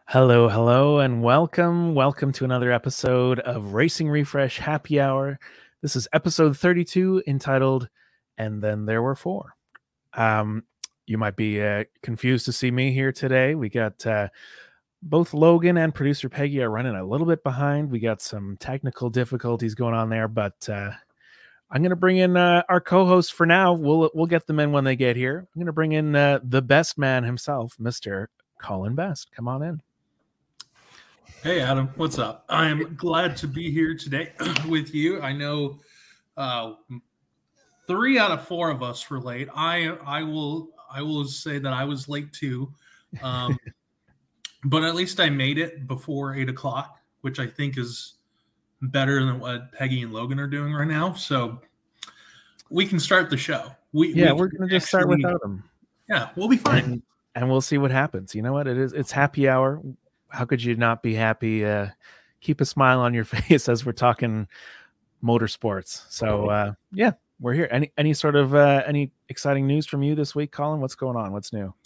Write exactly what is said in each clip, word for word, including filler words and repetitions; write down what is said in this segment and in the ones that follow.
Hello, hello, and welcome. Welcome to another episode of Racing Refresh Happy Hour. This is episode thirty-two, entitled "And Then There Were Four." Um, you might be uh, confused to see me here today. We got uh, both Logan and producer Peggy are running a little bit behind. We got some technical difficulties going on there, but uh, I'm going to bring in uh, our co-host for now. We'll we'll get them in when they get here. I'm going to bring in uh, the best man himself, Mister Colin Best. Come on in. Hey, Adam, what's up? I'm glad to be here today with you. I know uh, three out of four of us were late. I I will I will say that I was late too, um, but at least I made it before eight o'clock, which I think is better than what Peggy and Logan are doing right now. So we can start the show. We yeah, we we're gonna just start without them. Yeah, we'll be fine, and, and we'll see what happens. You know what? It is. It's happy hour. How could you not be happy? Uh, keep a smile on your face as we're talking motorsports. So uh, yeah, we're here. Any any sort of uh, any exciting news from you this week, Colin? What's going on? What's new?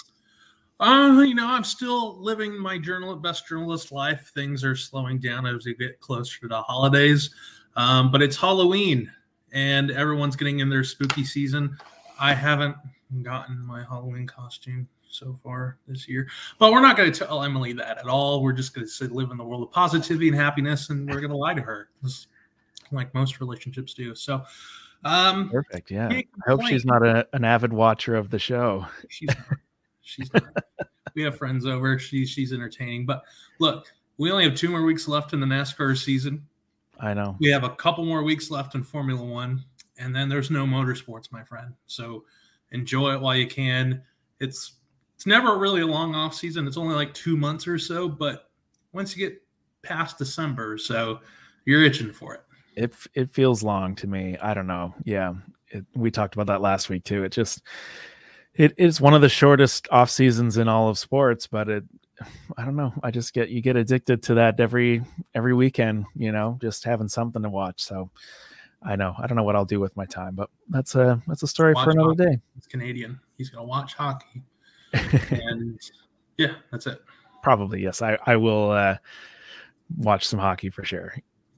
Uh, you know, I'm still living my journal best journalist life. Things are slowing down as we get closer to the holidays. Um, but it's Halloween and everyone's getting in their spooky season. I haven't gotten my Halloween costume so far this year, but we're not going to tell Emily that at all. We're just going to live in the world of positivity and happiness, and we're going to lie to her, like most relationships do. So, um, perfect. Yeah, I hope she's not a, an avid watcher of the show. She's not. She's not. We have friends over. She's she's entertaining. But look, we only have two more weeks left in the NASCAR season. I know. We have a couple more weeks left in Formula One, and then there's no motorsports, my friend. So enjoy it while you can. It's It's never really a long off season. It's only like two months or so, but once you get past December, so you're itching for it. It it feels long to me. I don't know. Yeah, it, we talked about that last week too. It just it is one of the shortest off seasons in all of sports, but it I don't know. I just get you get addicted to that every every weekend. You know, just having something to watch. So I know I don't know what I'll do with my time, but that's a that's a story watch for another hockey. day. He's Canadian. He's gonna watch hockey. And yeah, that's it. Probably, yes. I, I will uh, watch some hockey for sure.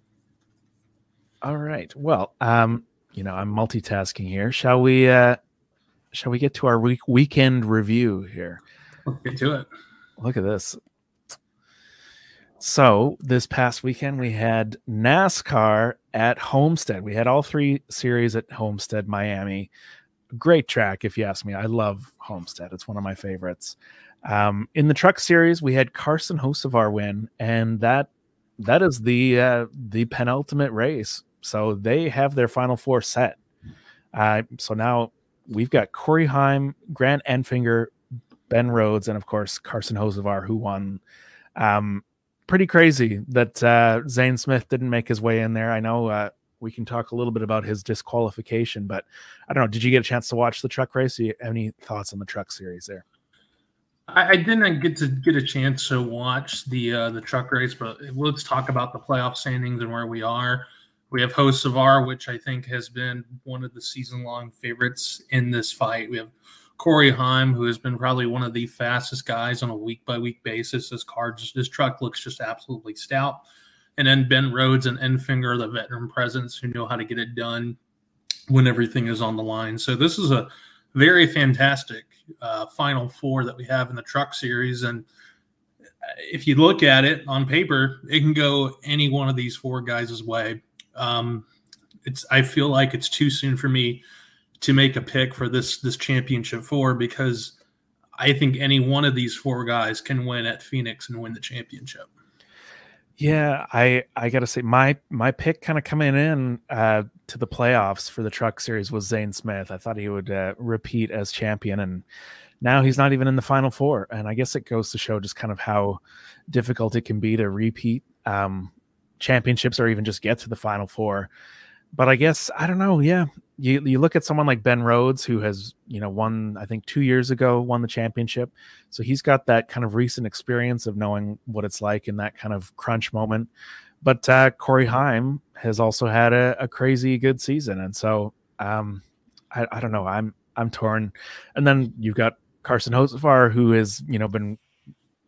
All right. Well, um, you know, I'm multitasking here. Shall we uh, shall we get to our week weekend review here? Let's get to it. Look at this. So this past weekend we had NASCAR at Homestead. We had all three series at Homestead, Miami. Great track, if you ask me. I love Homestead. It's one of my favorites. Um, in the truck series, we had Carson Hocevar win, and that that is the uh, the penultimate race. So they have their final four set. Uh, so now we've got Corey Heim, Grant Enfinger, Ben Rhodes, and of course Carson Hocevar, who won. Um, pretty crazy that uh, Zane Smith didn't make his way in there. I know. Uh, We can talk a little bit about his disqualification, but I don't know. Did you get a chance to watch the truck race? Do you have any thoughts on the truck series there? I, I didn't get to get a chance to watch the uh, the truck race, but let's talk about the playoff standings and where we are. We have Hocevar, which I think has been one of the season-long favorites in this fight. We have Corey Heim, who has been probably one of the fastest guys on a week-by-week basis. His car, just, his truck looks just absolutely stout. And then Ben Rhodes and Enfinger, the veteran presence who know how to get it done when everything is on the line. So this is a very fantastic uh, Final Four that we have in the truck series. And if you look at it on paper, it can go any one of these four guys' way. Um, it's I feel like it's too soon for me to make a pick for this this championship four, because I think any one of these four guys can win at Phoenix and win the championship. Yeah, I, I got to say my my pick kind of coming in uh, to the playoffs for the truck series was Zane Smith. I thought he would uh, repeat as champion, and now he's not even in the final four. And I guess it goes to show just kind of how difficult it can be to repeat um, championships or even just get to the final four. But I guess, I don't know. Yeah. You you look at someone like Ben Rhodes, who has, you know, won, I think two years ago, won the championship. So he's got that kind of recent experience of knowing what it's like in that kind of crunch moment. But uh, Corey Heim has also had a, a crazy good season. And so um, I, I don't know. I'm, I'm torn. And then you've got Carson Hocevar, who has, you know, been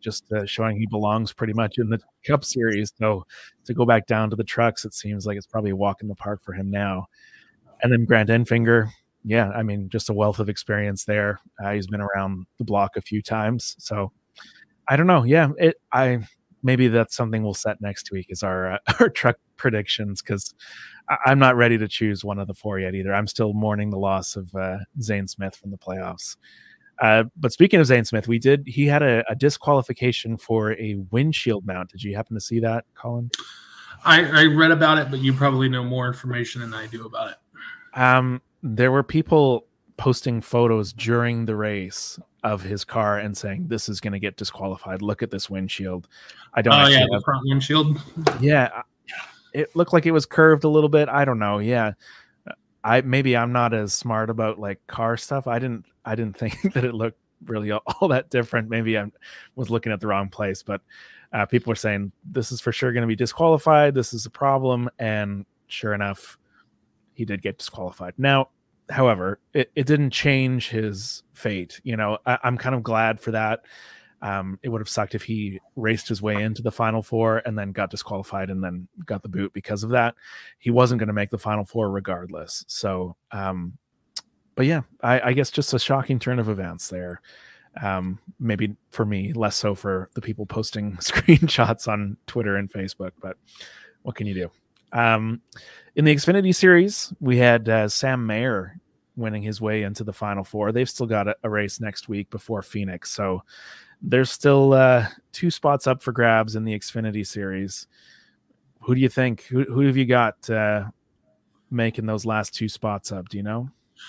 just uh, showing he belongs pretty much in the Cup Series. So to go back down to the trucks, it seems like it's probably a walk in the park for him now. And then Grant Enfinger, yeah, I mean, just a wealth of experience there. Uh, he's been around the block a few times. So I don't know. Yeah, it. I maybe that's something we'll set next week is our uh, our truck predictions, because I'm not ready to choose one of the four yet either. I'm still mourning the loss of uh, Zane Smith from the playoffs. Uh, but speaking of Zane Smith, we did. He had a, a disqualification for a windshield mount. Did you happen to see that, Colin? I, I read about it, but you probably know more information than I do about it. Um, there were people posting photos during the race of his car and saying, this is going to get disqualified. Look at this windshield. I don't Oh, yeah, have, the front windshield. Yeah. It looked like it was curved a little bit. I don't know. Yeah. I, maybe I'm not as smart about like car stuff. I didn't, I didn't think that it looked really all, all that different. Maybe I was looking at the wrong place, but uh, people were saying this is for sure going to be disqualified. This is a problem. And sure enough, he did get disqualified. Now, however, it, it didn't change his fate. You know, I, I'm kind of glad for that. Um, it would have sucked if he raced his way into the Final Four and then got disqualified and then got the boot because of that. He wasn't going to make the Final Four regardless. So, um, but yeah, I, I guess just a shocking turn of events there. Um, maybe for me, less so for the people posting screenshots on Twitter and Facebook, but what can you do? Um, in the Xfinity Series, we had uh, Sam Mayer winning his way into the Final Four. They've still got a, a race next week before Phoenix, so there's still uh, two spots up for grabs in the Xfinity Series. Who do you think? Who, who have you got uh, making those last two spots up? Do you know?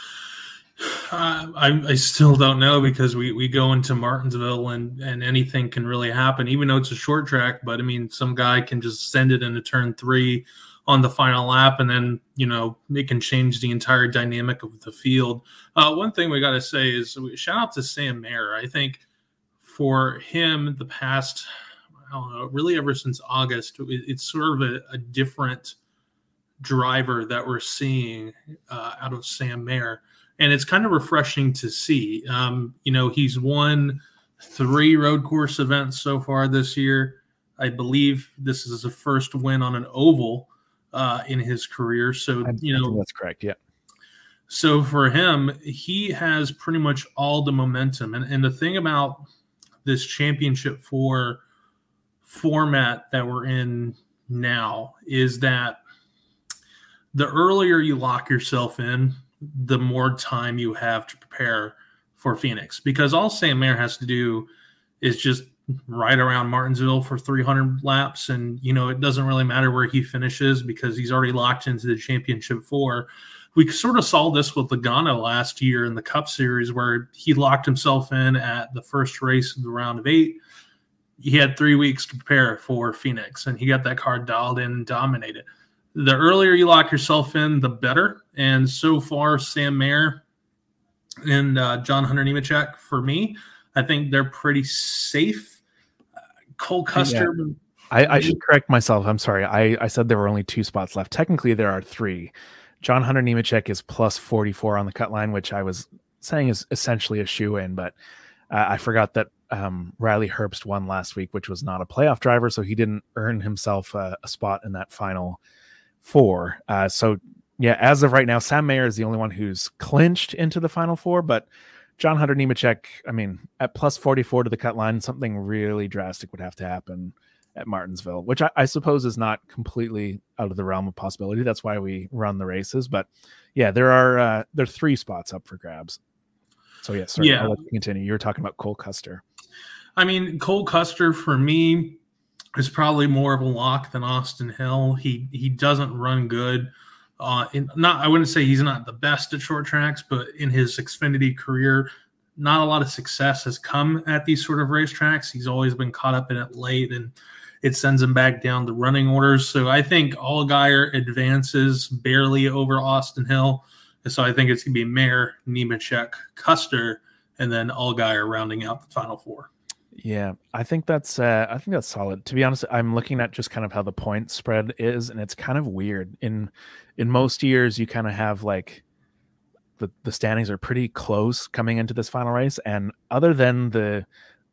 Uh, I, I still don't know, because we, we go into Martinsville and, and anything can really happen, even though it's a short track. But I mean, some guy can just send it into turn three on the final lap, and then, you know, it can change the entire dynamic of the field. Uh, one thing we got to say is shout out to Sam Mayer. I think for him, the past, I don't know, really ever since August, it, it's sort of a, a different driver that we're seeing uh, out of Sam Mayer. And it's kind of refreshing to see. Um, you know, he's won three road course events so far this year. I believe this is his first win on an oval uh, in his career. So, I, you I know, think that's correct. Yeah. So for him, he has pretty much all the momentum. And, and the thing about this championship four format that we're in now is that the earlier you lock yourself in, the more time you have to prepare for Phoenix, because all Sam Mayer has to do is just ride around Martinsville for three hundred laps. And, you know, it doesn't really matter where he finishes because he's already locked into the championship four. We sort of saw this with Logano last year in the Cup Series, where he locked himself in at the first race of the round of eight. He had three weeks to prepare for Phoenix, and he got that car dialed in and dominated. The earlier you lock yourself in, the better. And so far, Sam Mayer and uh, John Hunter Nemechek, for me, I think they're pretty safe. Uh, Cole Custer. Yeah. I, I should correct myself. I'm sorry. I, I said there were only two spots left. Technically, there are three. John Hunter Nemechek is plus forty-four on the cut line, which I was saying is essentially a shoe-in, but uh, I forgot that um, Riley Herbst won last week, which was not a playoff driver, so he didn't earn himself a, a spot in that final four. Uh, so, yeah, as of right now, Sam Mayer is the only one who's clinched into the final four, but John Hunter Nemechek, I mean, at plus forty-four to the cut line, something really drastic would have to happen at Martinsville, which I, I suppose is not completely out of the realm of possibility. That's why we run the races. But yeah, there are uh, there are three spots up for grabs. So yeah, sorry, yeah. I'll let you continue. You were talking about Cole Custer. I mean, Cole Custer for me is probably more of a lock than Austin Hill. He he doesn't run good. Uh, in, not I wouldn't say he's not the best at short tracks, but in his Xfinity career, not a lot of success has come at these sort of racetracks. He's always been caught up in it late, and it sends him back down the running orders. So I think Allgaier advances barely over Austin Hill. And so I think it's going to be Mayer, Nemechek, Custer, and then Allgaier rounding out the final four. Yeah, I think that's uh, I think that's solid. To be honest, I'm looking at just kind of how the point spread is, and it's kind of weird. In in most years, you kind of have like the the standings are pretty close coming into this final race, and other than the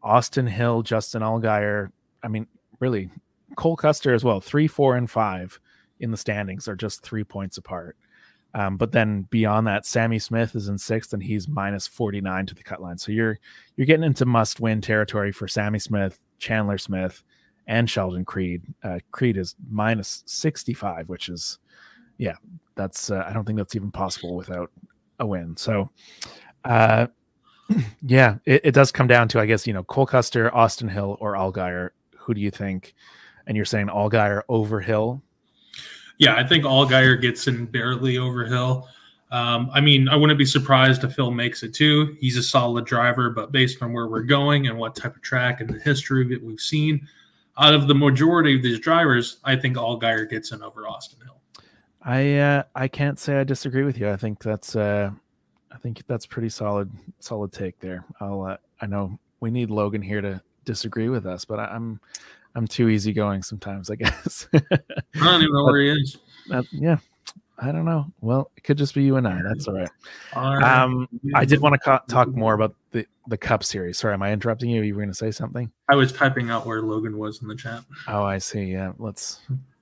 Austin Hill, Justin Allgaier. I mean, really, Cole Custer as well. Three, four, and five in the standings are just three points apart. Um, but then beyond that, Sammy Smith is in sixth, and he's minus forty-nine to the cut line. So you're you're getting into must-win territory for Sammy Smith, Chandler Smith, and Sheldon Creed. Uh, Creed is minus sixty-five, which is, yeah, that's uh, I don't think that's even possible without a win. So, uh, yeah, it, it does come down to, I guess, you know, Cole Custer, Austin Hill, or Allgaier. Who do you think? And you're saying Allgaier over Hill? Yeah, I think Allgaier gets in barely over Hill. Um, I mean, I wouldn't be surprised if Hill makes it too. He's a solid driver, but based on where we're going and what type of track and the history that we've seen, out of the majority of these drivers, I think Allgaier gets in over Austin Hill. I uh, I can't say I disagree with you. I think that's uh, I think that's pretty solid solid take there. I'll uh, I know we need Logan here to disagree with us, but I, I'm I'm too easygoing sometimes, I guess. I don't even know but, where he is. Uh, yeah, I don't know. Well, it could just be you and I. That's all right. All right. Um, I did want to co- talk more about the, the Cup Series. Sorry, am I interrupting you? You were going to say something? I was typing out where Logan was in the chat. Oh, I see. Yeah, let's.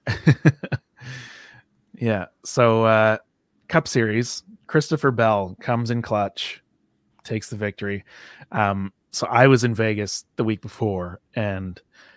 yeah. So, uh, Cup Series. Christopher Bell comes in clutch, takes the victory. Um, so I was in Vegas the week before, and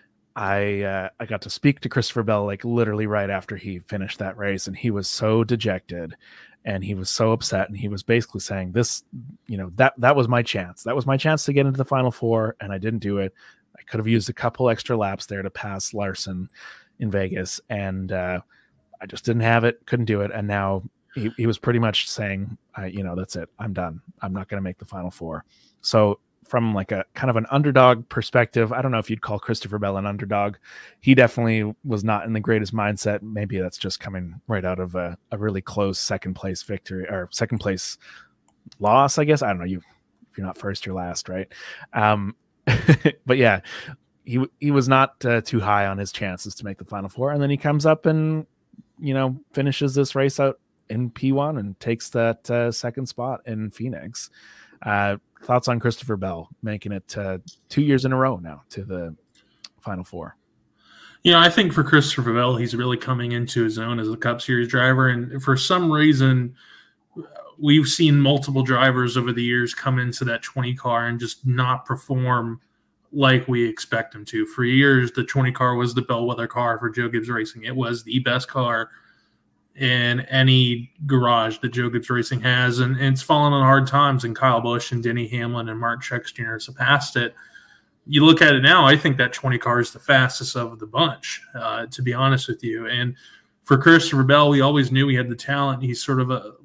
I uh, I got to speak to Christopher Bell like literally right after he finished that race, and he was so dejected, and he was so upset, and he was basically saying, "This, you know, that that was my chance. That was my chance to get into the Final Four, and I didn't do it. I could have used a couple extra laps there to pass Larson in Vegas, and uh, I just didn't have it. Couldn't do it, and now." He, he was pretty much saying, uh, you know, that's it. I'm done. I'm not going to make the Final Four. So from like a kind of an underdog perspective, I don't know if you'd call Christopher Bell an underdog. He definitely was not in the greatest mindset. Maybe that's just coming right out of a, a really close second place victory or second place loss, I guess. I don't know. You, if you're not first, you're last, right? Um, but yeah, he he was not uh, too high on his chances to make the Final Four. And then he comes up and, you know, finishes this race out in P one and takes that uh, second spot in Phoenix. Uh, thoughts on Christopher Bell making it uh, two years in a row now to the Final Four? You know, I think for Christopher Bell, he's really coming into his own as a Cup Series driver. And for some reason, we've seen multiple drivers over the years come into that twenty car and just not perform like we expect them to. For years, the twenty car was the bellwether car for Joe Gibbs Racing. It was the best car in any garage that Joe Gibbs Racing has, and, and it's fallen on hard times, and Kyle Busch and Denny Hamlin and Mark Truex Junior surpassed it. You look at it now, I think that twenty car is the fastest of the bunch, uh, to be honest with you. And for Christopher Bell, we always knew he had the talent. He's sort of a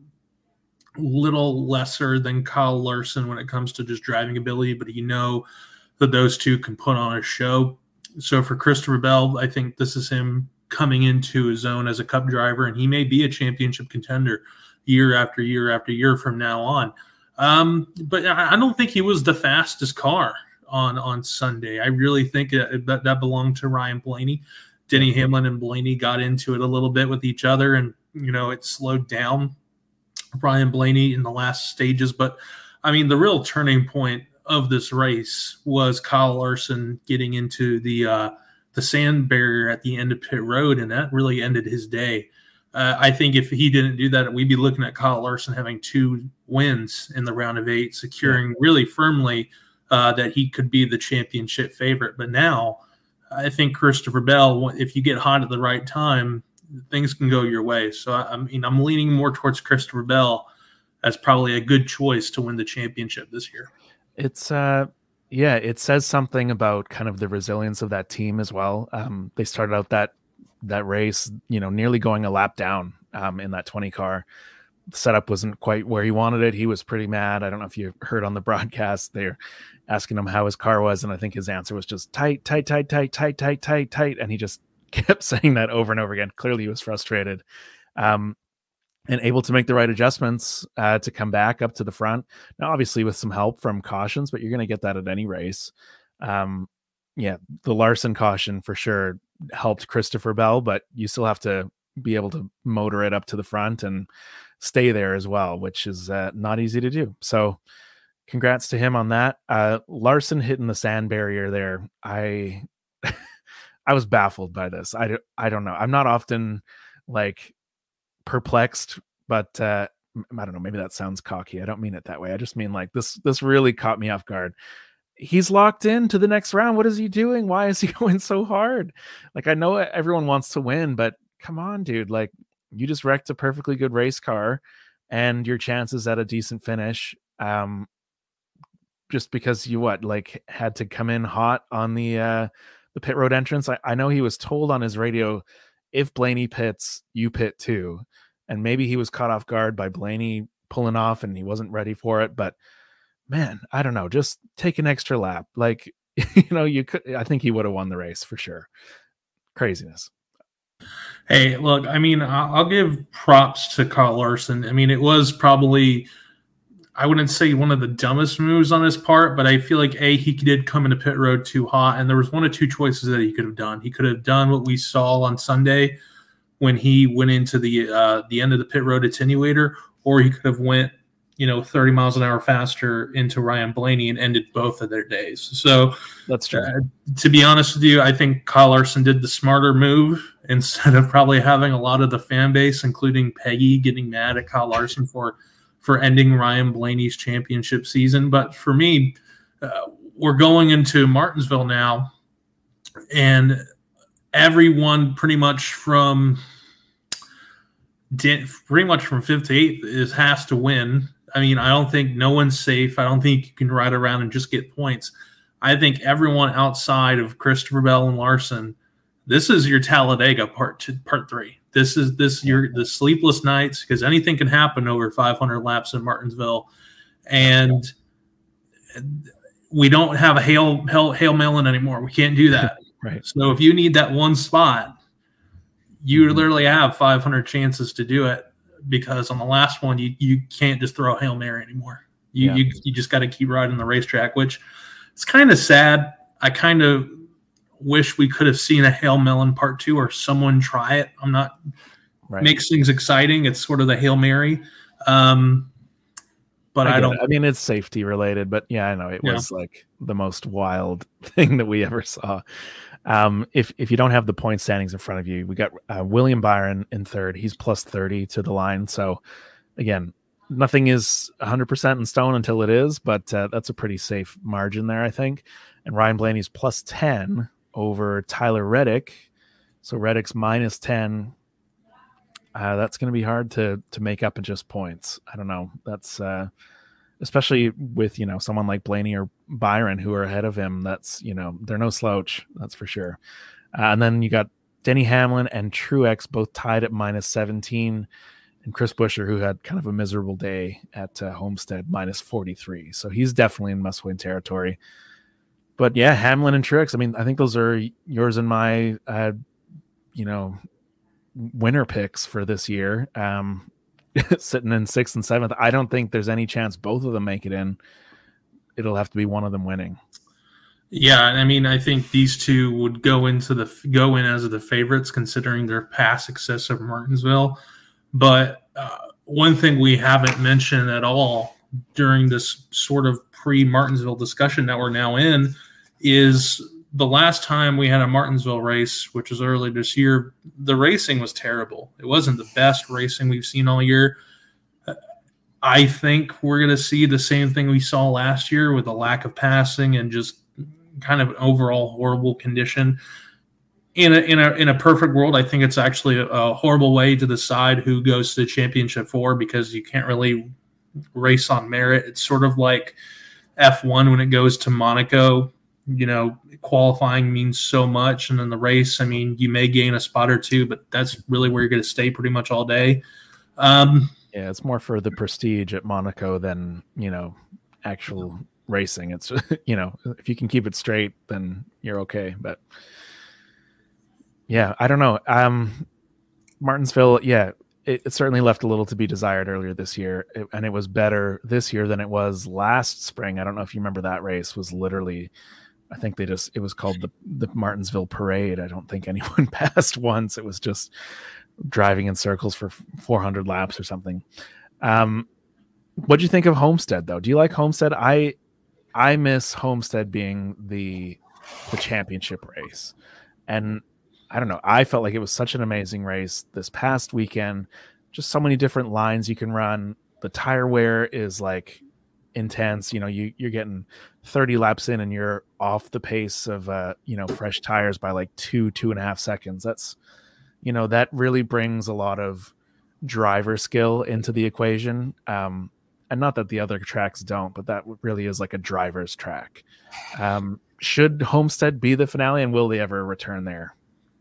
little lesser than Kyle Larson when it comes to just driving ability, but you know that those two can put on a show. So for Christopher Bell, I think this is him coming into his own as a Cup driver, and he may be a championship contender year after year after year from now on. Um, but I don't think he was the fastest car on, on Sunday. I really think that that belonged to Ryan Blaney. Denny Hamlin and Blaney got into it a little bit with each other, and, you know, it slowed down Ryan Blaney in the last stages. But, I mean, the real turning point of this race was Kyle Larson getting into the uh, – the sand barrier at the end of pit road, and that really ended his day. Uh, I think if he didn't do that, we'd be looking at Kyle Larson having two wins in the round of eight, securing really firmly uh, that he could be the championship favorite. But now I think Christopher Bell, if you get hot at the right time, things can go your way. So, I mean, I'm leaning more towards Christopher Bell as probably a good choice to win the championship this year. It's uh Yeah, it says something about kind of the resilience of that team as well. Um, they started out that that race, you know, nearly going a lap down um, in that twenty car. The setup wasn't quite where he wanted it. He was pretty mad. I don't know if you heard on the broadcast, they're asking him how his car was, and I think his answer was just tight, tight, tight, tight, tight, tight, tight, tight, and he just kept saying that over and over again. Clearly, he was frustrated. Um, and able to make the right adjustments uh, to come back up to the front. Now, obviously with some help from cautions, but you're going to get that at any race. Um, yeah, the Larson caution for sure helped Christopher Bell, but you still have to be able to motor it up to the front and stay there as well, which is uh, not easy to do. So congrats to him on that. Uh, Larson hitting the sand barrier there. I I was baffled by this. I, I don't know. I'm not often like perplexed, but uh, I don't know. Maybe that sounds cocky. I don't mean it that way. I just mean like this. This really caught me off guard. He's locked in to the next round. What is he doing? Why is he going so hard? Like, I know everyone wants to win, but come on, dude. Like, you just wrecked a perfectly good race car, and your chances at a decent finish. Um, just because you what like had to come in hot on the uh the pit road entrance. I, I know he was told on his radio, if Blaney pits, you pit too. And maybe he was caught off guard by Blaney pulling off and he wasn't ready for it. But man, I don't know, just take an extra lap. Like, you know, you could, I think he would have won the race for sure. Craziness. Hey, look, I mean, I'll give props to Kyle Larson. I mean, it was probably, I wouldn't say one of the dumbest moves on his part, but I feel like, A, he did come into pit road too hot, and there was one or two choices that he could have done. He could have done what we saw on Sunday when he went into the uh, the end of the pit road attenuator, or he could have went, you know, thirty miles an hour faster into Ryan Blaney and ended both of their days. So that's true. Uh, to be honest with you, I think Kyle Larson did the smarter move instead of probably having a lot of the fan base, including Peggy, getting mad at Kyle Larson for – for ending Ryan Blaney's championship season. But for me, uh, we're going into Martinsville now, and everyone pretty much from pretty much from fifth to eighth is has to win. I mean, I don't think no one's safe. I don't think you can ride around and just get points. I think everyone outside of Christopher Bell and Larson, this is your Talladega part two, part three. This is this your the sleepless nights, because anything can happen over five hundred laps in Martinsville, and we don't have a hail hail hail melon anymore. We can't do that. Right. So if you need that one spot, you mm-hmm. literally have five hundred chances to do it, because on the last one you you can't just throw a Hail Mary anymore. You yeah. you, you just got to keep riding the racetrack, which it's kind of sad. I kind of wish we could have seen a Hail Melon part two or someone try it. I'm not right. makes things exciting. It's sort of the Hail Mary. Um, but I, I don't, it. I mean, it's safety related, but yeah, I know it yeah. was like the most wild thing that we ever saw. Um, if, if you don't have the point standings in front of you, we got uh, William Byron in third. He's plus thirty to the line. So again, nothing is one hundred percent in stone until it is, but uh, that's a pretty safe margin there, I think. And Ryan Blaney's plus ten over Tyler Reddick. So Reddick's minus ten. Uh, that's going to be hard to to make up in just points. I don't know. That's uh, especially with, you know, someone like Blaney or Byron who are ahead of him. That's, you know, they're no slouch. That's for sure. Uh, and then you got Denny Hamlin and Truex both tied at minus seventeen, and Chris Buescher, who had kind of a miserable day at uh, Homestead, minus forty-three. So he's definitely in must-win territory. But yeah, Hamlin and Truex, I mean, I think those are yours and my, uh, you know, winner picks for this year. Um, sitting in sixth and seventh. I don't think there's any chance both of them make it in. It'll have to be one of them winning. Yeah, I mean, I think these two would go into the go in as the favorites, considering their past success of Martinsville. But uh, one thing we haven't mentioned at all during this sort of pre-Martinsville discussion that we're now in is the last time we had a Martinsville race, which was early this year, the racing was terrible. It wasn't the best racing we've seen all year. I think we're going to see the same thing we saw last year with a lack of passing and just kind of an overall horrible condition. In a, in a, in a perfect world, I think it's actually a, a horrible way to decide who goes to the championship for, because you can't really race on merit. It's sort of like F one when it goes to Monaco. You know, qualifying means so much, and then the race, I mean, you may gain a spot or two, but that's really where you're going to stay pretty much all day. Um, yeah, it's more for the prestige at Monaco than, you know, actual racing. It's, you know, if you can keep it straight, then you're okay. But yeah, I don't know. Um, Martinsville, yeah, it, it certainly left a little to be desired earlier this year, it, and it was better this year than it was last spring. I don't know if you remember that race was literally, I think they just, it was called the, the Martinsville Parade. I don't think anyone passed once. It was just driving in circles for four hundred laps or something. Um, What'd you think of Homestead, though? Do you like Homestead? I I miss Homestead being the the championship race, and I don't know. I felt like it was such an amazing race this past weekend. Just so many different lines you can run. The tire wear is like intense. You know, you you're getting thirty laps in, and you're off the pace of uh, you know, fresh tires by like two two and a half seconds. That's, you know, that really brings a lot of driver skill into the equation. Um, and not that the other tracks don't, but that really is like a driver's track. Um, should Homestead be the finale, and will they ever return there?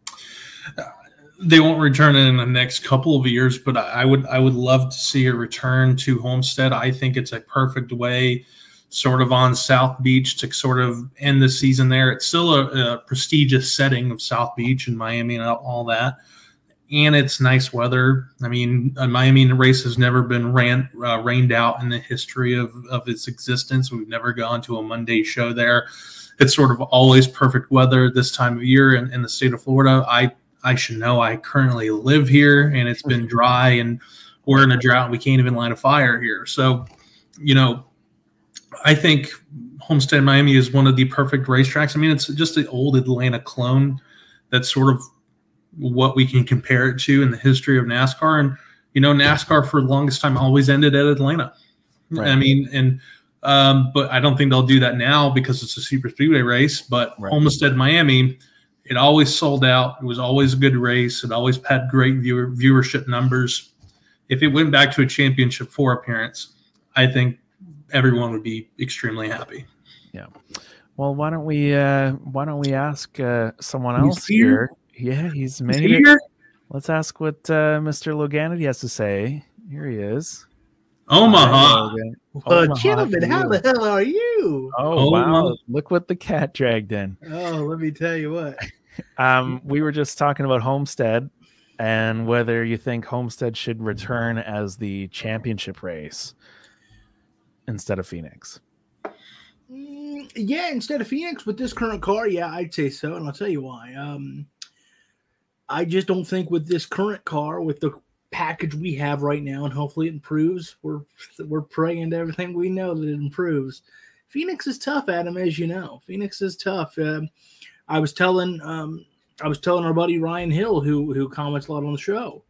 They won't return it in the next couple of years, but I would I would love to see a return to Homestead. I think it's a perfect way, sort of on South Beach, to sort of end the season there. It's still a, a prestigious setting of South Beach and Miami and all that. And it's nice weather. I mean, a Miami race has never been ran, uh, rained out in the history of, of its existence. We've never gone to a Monday show there. It's sort of always perfect weather this time of year in, in the state of Florida. I, I should know I currently live here, and it's been dry, and we're in a drought. We can't even light a fire here. So, you know, I think Homestead Miami is one of the perfect racetracks. I mean, it's just the old Atlanta clone that's sort of what we can compare it to in the history of NASCAR. And, you know, NASCAR for the longest time always ended at Atlanta. Right. I mean, and, um, but I don't think they'll do that now because it's a super speedway race, but right. Homestead Miami, it always sold out. It was always a good race. It always had great viewer viewership numbers. If it went back to a championship four appearance, I think everyone would be extremely happy. Yeah. Well, why don't we, uh, why don't we ask, uh, someone else here? Yeah, he's made he's it. Let's ask what uh, Mister Loganity has to say. Here he is. Omaha. Uh, Omaha gentlemen, how the hell are you? Oh, oh wow. wow. Look what the cat dragged in. Oh, let me tell you what. um, we were just talking about Homestead and whether you think Homestead should return as the championship race instead of Phoenix. Mm, yeah, instead of Phoenix with this current car, yeah, I'd say so. And I'll tell you why. Um, I just don't think with this current car, with the package we have right now, and hopefully it improves. We're we're praying to everything we know that it improves. Phoenix is tough, Adam, as you know. Phoenix is tough. Uh, I was telling um, I was telling our buddy Ryan Hill, who who comments a lot on the show,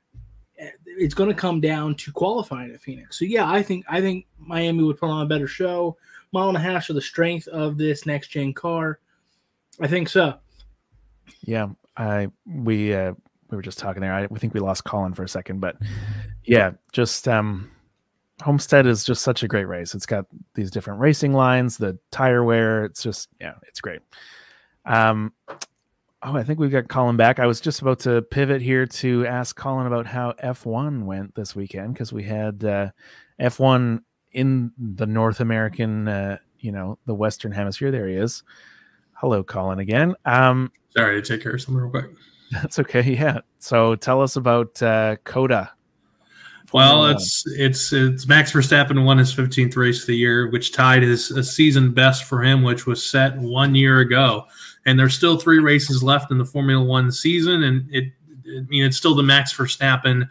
it's going to come down to qualifying at Phoenix. So yeah, I think I think Miami would put on a better show. Mile and a half for the strength of this next gen car. I think so. Yeah. I we uh, we were just talking there. I we think we lost Colin for a second, but yeah, just um, Homestead is just such a great race. It's got these different racing lines, the tire wear. It's just yeah, it's great. Um, oh, I think we've got Colin back. I was just about to pivot here to ask Colin about how F one went this weekend because we had uh, F one in the North American, uh, you know, the Western Hemisphere. There he is. Hello, Colin again. Um, Sorry to take care of something real quick. That's okay. Yeah. So tell us about uh, COTA. Well, it's it's it's Max Verstappen won his fifteenth race of the year, which tied his a season best for him, which was set one year ago. And there's still three races left in the Formula One season, and it I mean it's still the Max Verstappen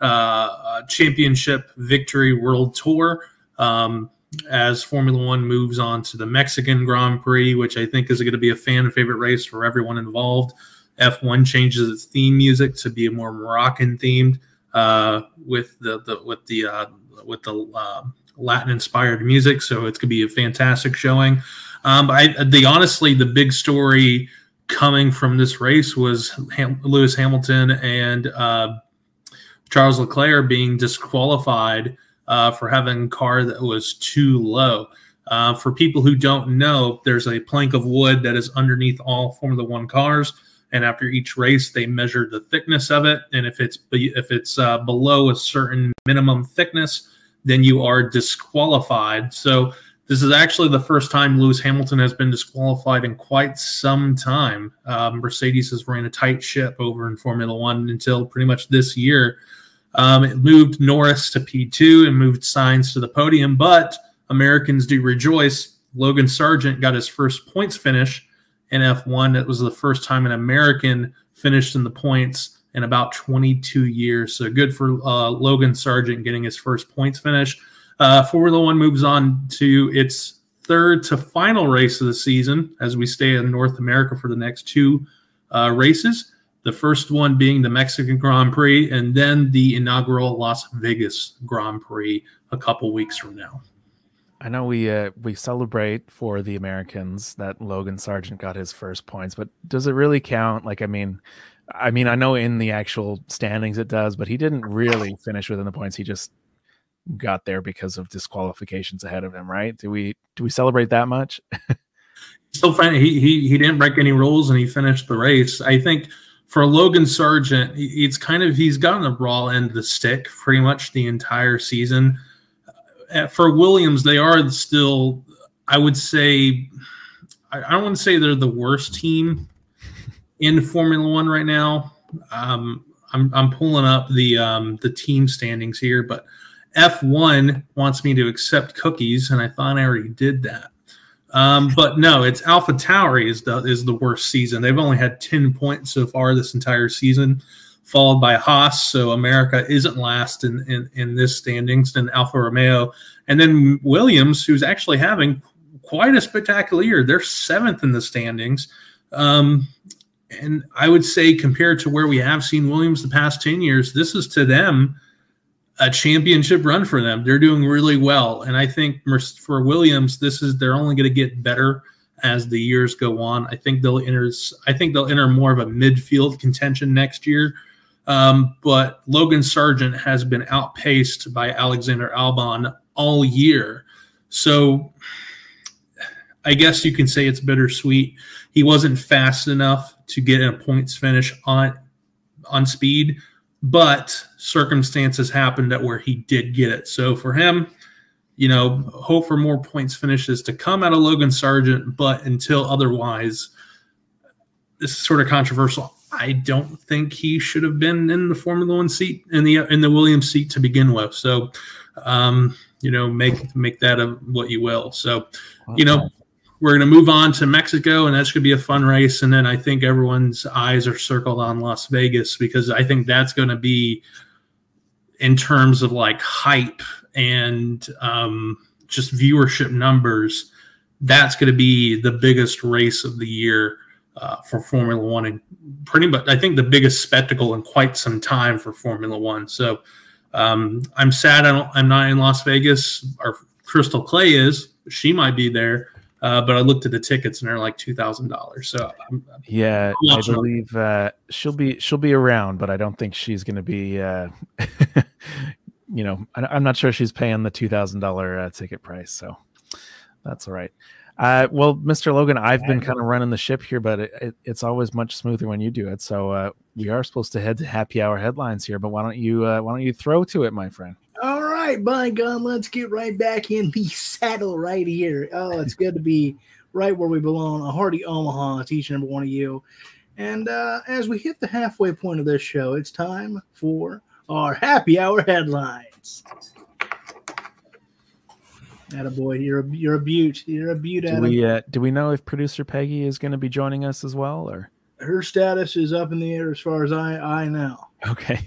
uh, championship victory world tour. Um, as Formula One moves on to the Mexican Grand Prix, which I think is going to be a fan favorite race for everyone involved. F one changes its theme music to be more Moroccan themed uh, with the, the with the uh, with the uh, Latin inspired music, so it's going to be a fantastic showing. Um, I, the honestly, the big story coming from this race was Ham- Lewis Hamilton and uh, Charles Leclerc being disqualified Uh, for having a car that was too low. Uh, for people who don't know, there's a plank of wood that is underneath all Formula One cars, and after each race, they measure the thickness of it. And if it's if it's uh, below a certain minimum thickness, then you are disqualified. So this is actually the first time Lewis Hamilton has been disqualified in quite some time. Um, Mercedes has ran a tight ship over in Formula One until pretty much this year. Um, it moved Norris to P two and moved Sainz to the podium, but Americans do rejoice. Logan Sargent got his first points finish in F one. It was the first time an American finished in the points in about twenty-two years. So good for uh, Logan Sargent getting his first points finish. Uh, Formula One moves on to its third to final race of the season as we stay in North America for the next two uh, races. The first one being the Mexican Grand Prix, and then the inaugural Las Vegas Grand Prix a couple weeks from now. I know we uh, we celebrate for the Americans that Logan Sargent got his first points, but does it really count? Like, I mean, I mean, I know in the actual standings it does, but he didn't really finish within the points. He just got there because of disqualifications ahead of him, right? Do we do we celebrate that much? Still, he he he didn't break any rules and he finished the race. I think for Logan Sargent, it's kind of he's gotten the raw end of the stick pretty much the entire season. For Williams, they are still, I would say, I don't want to say they're the worst team in Formula One right now. Um, I'm I'm pulling up the um, the team standings here, but F one wants me to accept cookies, and I thought I already did that. Um, but no, it's AlphaTauri is the is the worst season. They've only had ten points so far this entire season, followed by Haas. So America isn't last in, in, in this standings, then Alfa Romeo. And then Williams, who's actually having quite a spectacular year. They're seventh in the standings. Um, and I would say compared to where we have seen Williams the past ten years, this is to them a championship run for them. They're doing really well. And I think for Williams, this is they're only going to get better as the years go on. I think they'll enter I think they'll enter more of a midfield contention next year. Um, but Logan Sargent has been outpaced by Alexander Albon all year. So I guess you can say it's bittersweet. He wasn't fast enough to get a points finish on, on speed, but circumstances happened at where he did get it. So for him, you know, hope for more points finishes to come out of Logan Sargent, but until otherwise, this is sort of controversial. I don't think he should have been in the Formula One seat in the in the Williams seat to begin with. So, um, you know, make make that a, what you will. So, you know, we're going to move on to Mexico, and that's going to be a fun race. And then I think everyone's eyes are circled on Las Vegas because I think that's going to be, in terms of like hype and um, just viewership numbers, that's going to be the biggest race of the year. Uh, for Formula One, and pretty much, I think the biggest spectacle in quite some time for Formula One. So um, I'm sad I don't, I'm not in Las Vegas. Our Crystal Clay is. She might be there, uh, but I looked at the tickets and they're like two thousand dollars. So I'm, yeah, I believe uh, she'll be she'll be around, but I don't think she's going to be. Uh, you know, I, I'm not sure she's paying the two thousand dollar uh, ticket price. So that's all right. Uh, well, Mister Logan, I've been kind of running the ship here, but it, it, it's always much smoother when you do it. So uh, we are supposed to head to happy hour headlines here, but why don't you uh, why don't you throw to it, my friend? All right, by God, let's get right back in the saddle right here. Oh, it's good to be right where we belong. A hearty Omaha to each and every one of you. And uh, as we hit the halfway point of this show, it's time for our happy hour headlines. Attaboy, you're a you're a beaut. You're a beaut. Do we uh, do we know if producer Peggy is going to be joining us as well, or her status is up in the air as far as I I know. Okay.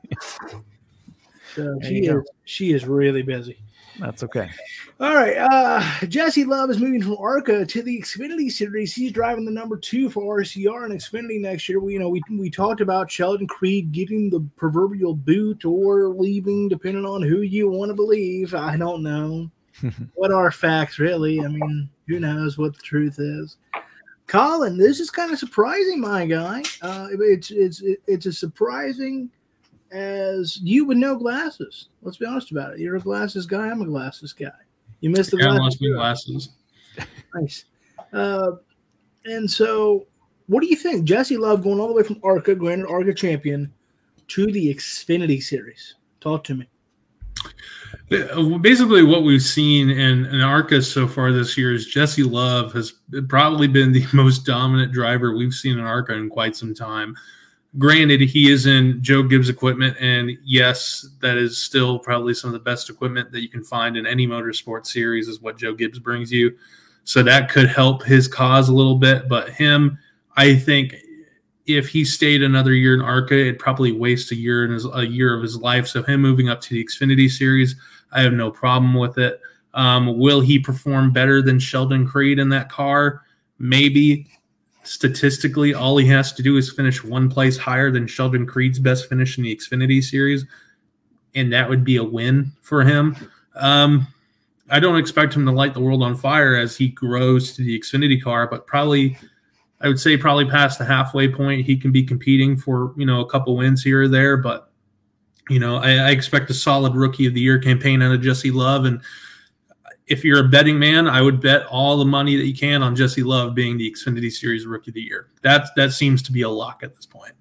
So she is go. she is really busy. That's okay. All right. Uh, Jesse Love is moving from ARCA to the Xfinity Series. He's driving the number two for R C R and Xfinity next year. We you know we we talked about Sheldon Creed getting the proverbial boot or leaving, depending on who you want to believe. I don't know. What are facts, really? I mean, who knows what the truth is? Colin, this is kind of surprising, my guy. Uh, it's it's it's as surprising as you with no glasses. Let's be honest about it. You're a glasses guy. I'm a glasses guy. You missed the yeah, glasses. glasses. Nice. Uh, and so, what do you think? Jesse Love going all the way from ARCA, granted ARCA champion, to the Xfinity Series. Talk to me. Basically, what we've seen in, in ARCA so far this year is Jesse Love has probably been the most dominant driver we've seen in ARCA in quite some time. Granted, he is in Joe Gibbs equipment, and yes, that is still probably some of the best equipment that you can find in any motorsport series is what Joe Gibbs brings you. So that could help his cause a little bit. But him, I think if he stayed another year in ARCA, it'd probably waste a year in his a year of his life. So him moving up to the Xfinity Series, I have no problem with it. Um, will he perform better than Sheldon Creed in that car? Maybe. Statistically, all he has to do is finish one place higher than Sheldon Creed's best finish in the Xfinity Series, and that would be a win for him. Um, I don't expect him to light the world on fire as he grows to the Xfinity car, but probably, I would say probably past the halfway point, he can be competing for, you know, a couple wins here or there. But, you know, I, I expect a solid Rookie of the Year campaign out of Jesse Love. And if you're a betting man, I would bet all the money that you can on Jesse Love being the Xfinity Series Rookie of the Year. That, that seems to be a lock at this point.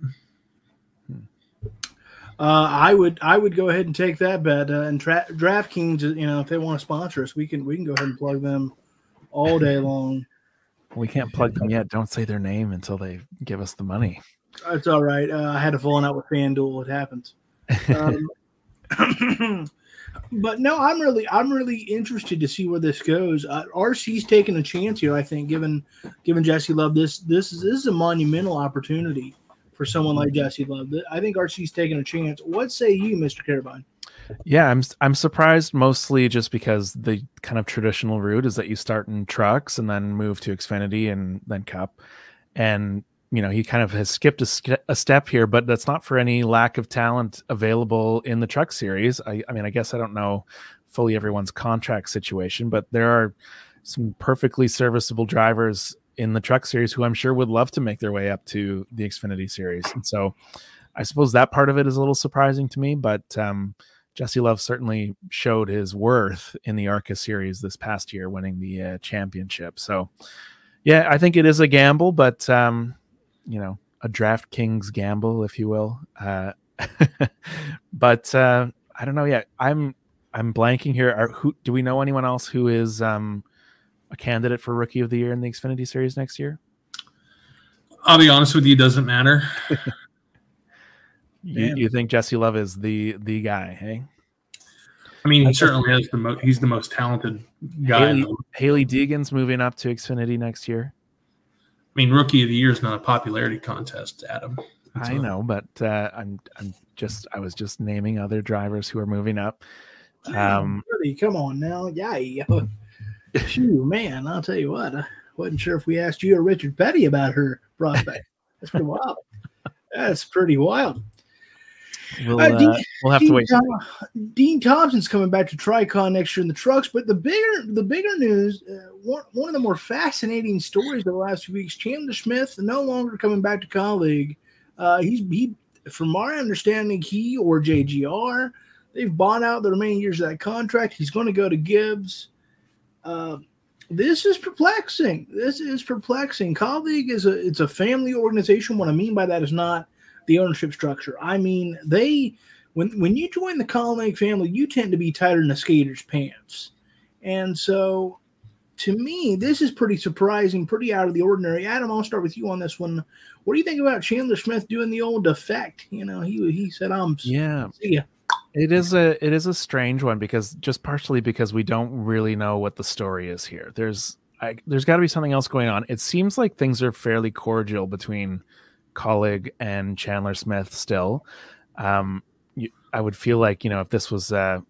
Uh, I would I would go ahead and take that bet. Uh, and tra- DraftKings, you know, if they want to sponsor us, we can we can go ahead and plug them all day long. We can't plug them yet. Don't say their name until they give us the money. It's all right. Uh, I had a falling out with FanDuel. It happens. Um, but no, I'm really I'm really interested to see where this goes. Uh, R C's taking a chance here. I think, given given Jesse Love, this this is this is a monumental opportunity for someone like Jesse Love. I think R C's taking a chance. What say you, Mister Carabine? Yeah, I'm I'm surprised mostly just because the kind of traditional route is that you start in trucks and then move to Xfinity and then Cup. And, you know, he kind of has skipped a, a step here, but that's not for any lack of talent available in the truck series. I, I mean, I guess I don't know fully everyone's contract situation, but there are some perfectly serviceable drivers in the truck series who I'm sure would love to make their way up to the Xfinity series. And so I suppose that part of it is a little surprising to me, but um, Jesse Love certainly showed his worth in the ARCA series this past year, winning the uh, championship. So yeah, I think it is a gamble, but um, you know, a DraftKings gamble, if you will. Uh, but uh, I don't know yet. I'm, I'm blanking here. Are, who, do we know anyone else who is um, a candidate for Rookie of the Year in the Xfinity Series next year? I'll be honest with you, it doesn't matter. you, you think Jesse Love is the the guy, hey? I mean, he That's certainly has the most. He's the most talented guy. Haley, Haley Deegan's moving up to Xfinity next year. I mean, Rookie of the Year is not a popularity contest, Adam. It's I a, know, but uh, I'm I'm just I was just naming other drivers who are moving up. Um, really, come on now, yeah. Phew, man, I'll tell you what. I wasn't sure if we asked you or Richard Petty about her prospect. That's pretty wild. That's pretty wild. We'll, uh, Dean, uh, we'll have Dean, to wait. Tom, Dean Thompson's coming back to Tricon next year in the trucks, but the bigger the bigger news, uh, one, one of the more fascinating stories of the last few weeks, Chandler Smith no longer coming back to Colleague. Uh, he's he, from my understanding, he or J G R, they've bought out the remaining years of that contract. He's going to go to Gibbs. Uh, this is perplexing. This is perplexing. Colleague is a it's a family organization. What I mean by that is not the ownership structure. I mean, they when when you join the Colleague family, you tend to be tighter than a skater's pants. And so to me, this is pretty surprising, pretty out of the ordinary. Adam, I'll start with you on this one. What do you think about Chandler Smith doing the old defect? You know, he he said, "I'm yeah." See ya. It is a it is a strange one because just partially because we don't really know what the story is here. There's I, there's got to be something else going on. It seems like things are fairly cordial between Colleague and Chandler Smith still. Um, you, I would feel like, you know, if this was, uh,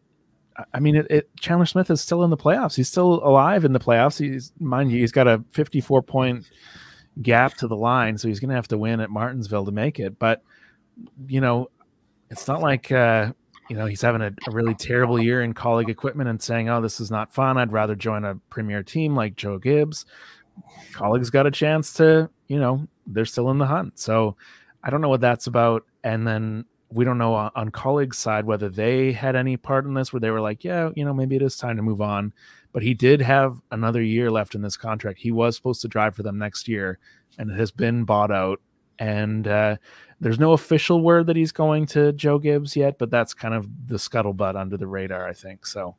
I mean, it, it Chandler Smith is still in the playoffs. He's still alive in the playoffs. He's mind you, he's got a fifty-four point gap to the line, so he's going to have to win at Martinsville to make it. But you know, it's not like. Uh, You know, he's having a, a really terrible year in Colleague equipment and saying, oh, this is not fun. I'd rather join a premier team like Joe Gibbs. Colleague's got a chance to, you know, they're still in the hunt. So I don't know what that's about. And then we don't know on, on Colleague's side whether they had any part in this where they were like, yeah, you know, maybe it is time to move on. But he did have another year left in this contract. He was supposed to drive for them next year, and it has been bought out. And uh, there's no official word that he's going to Joe Gibbs yet, but that's kind of the scuttlebutt under the radar, I think. So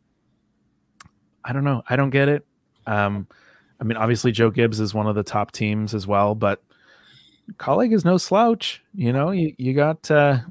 I don't know. I don't get it. Um, I mean, obviously Joe Gibbs is one of the top teams as well, but Colleague is no slouch. You know, you, you got, uh,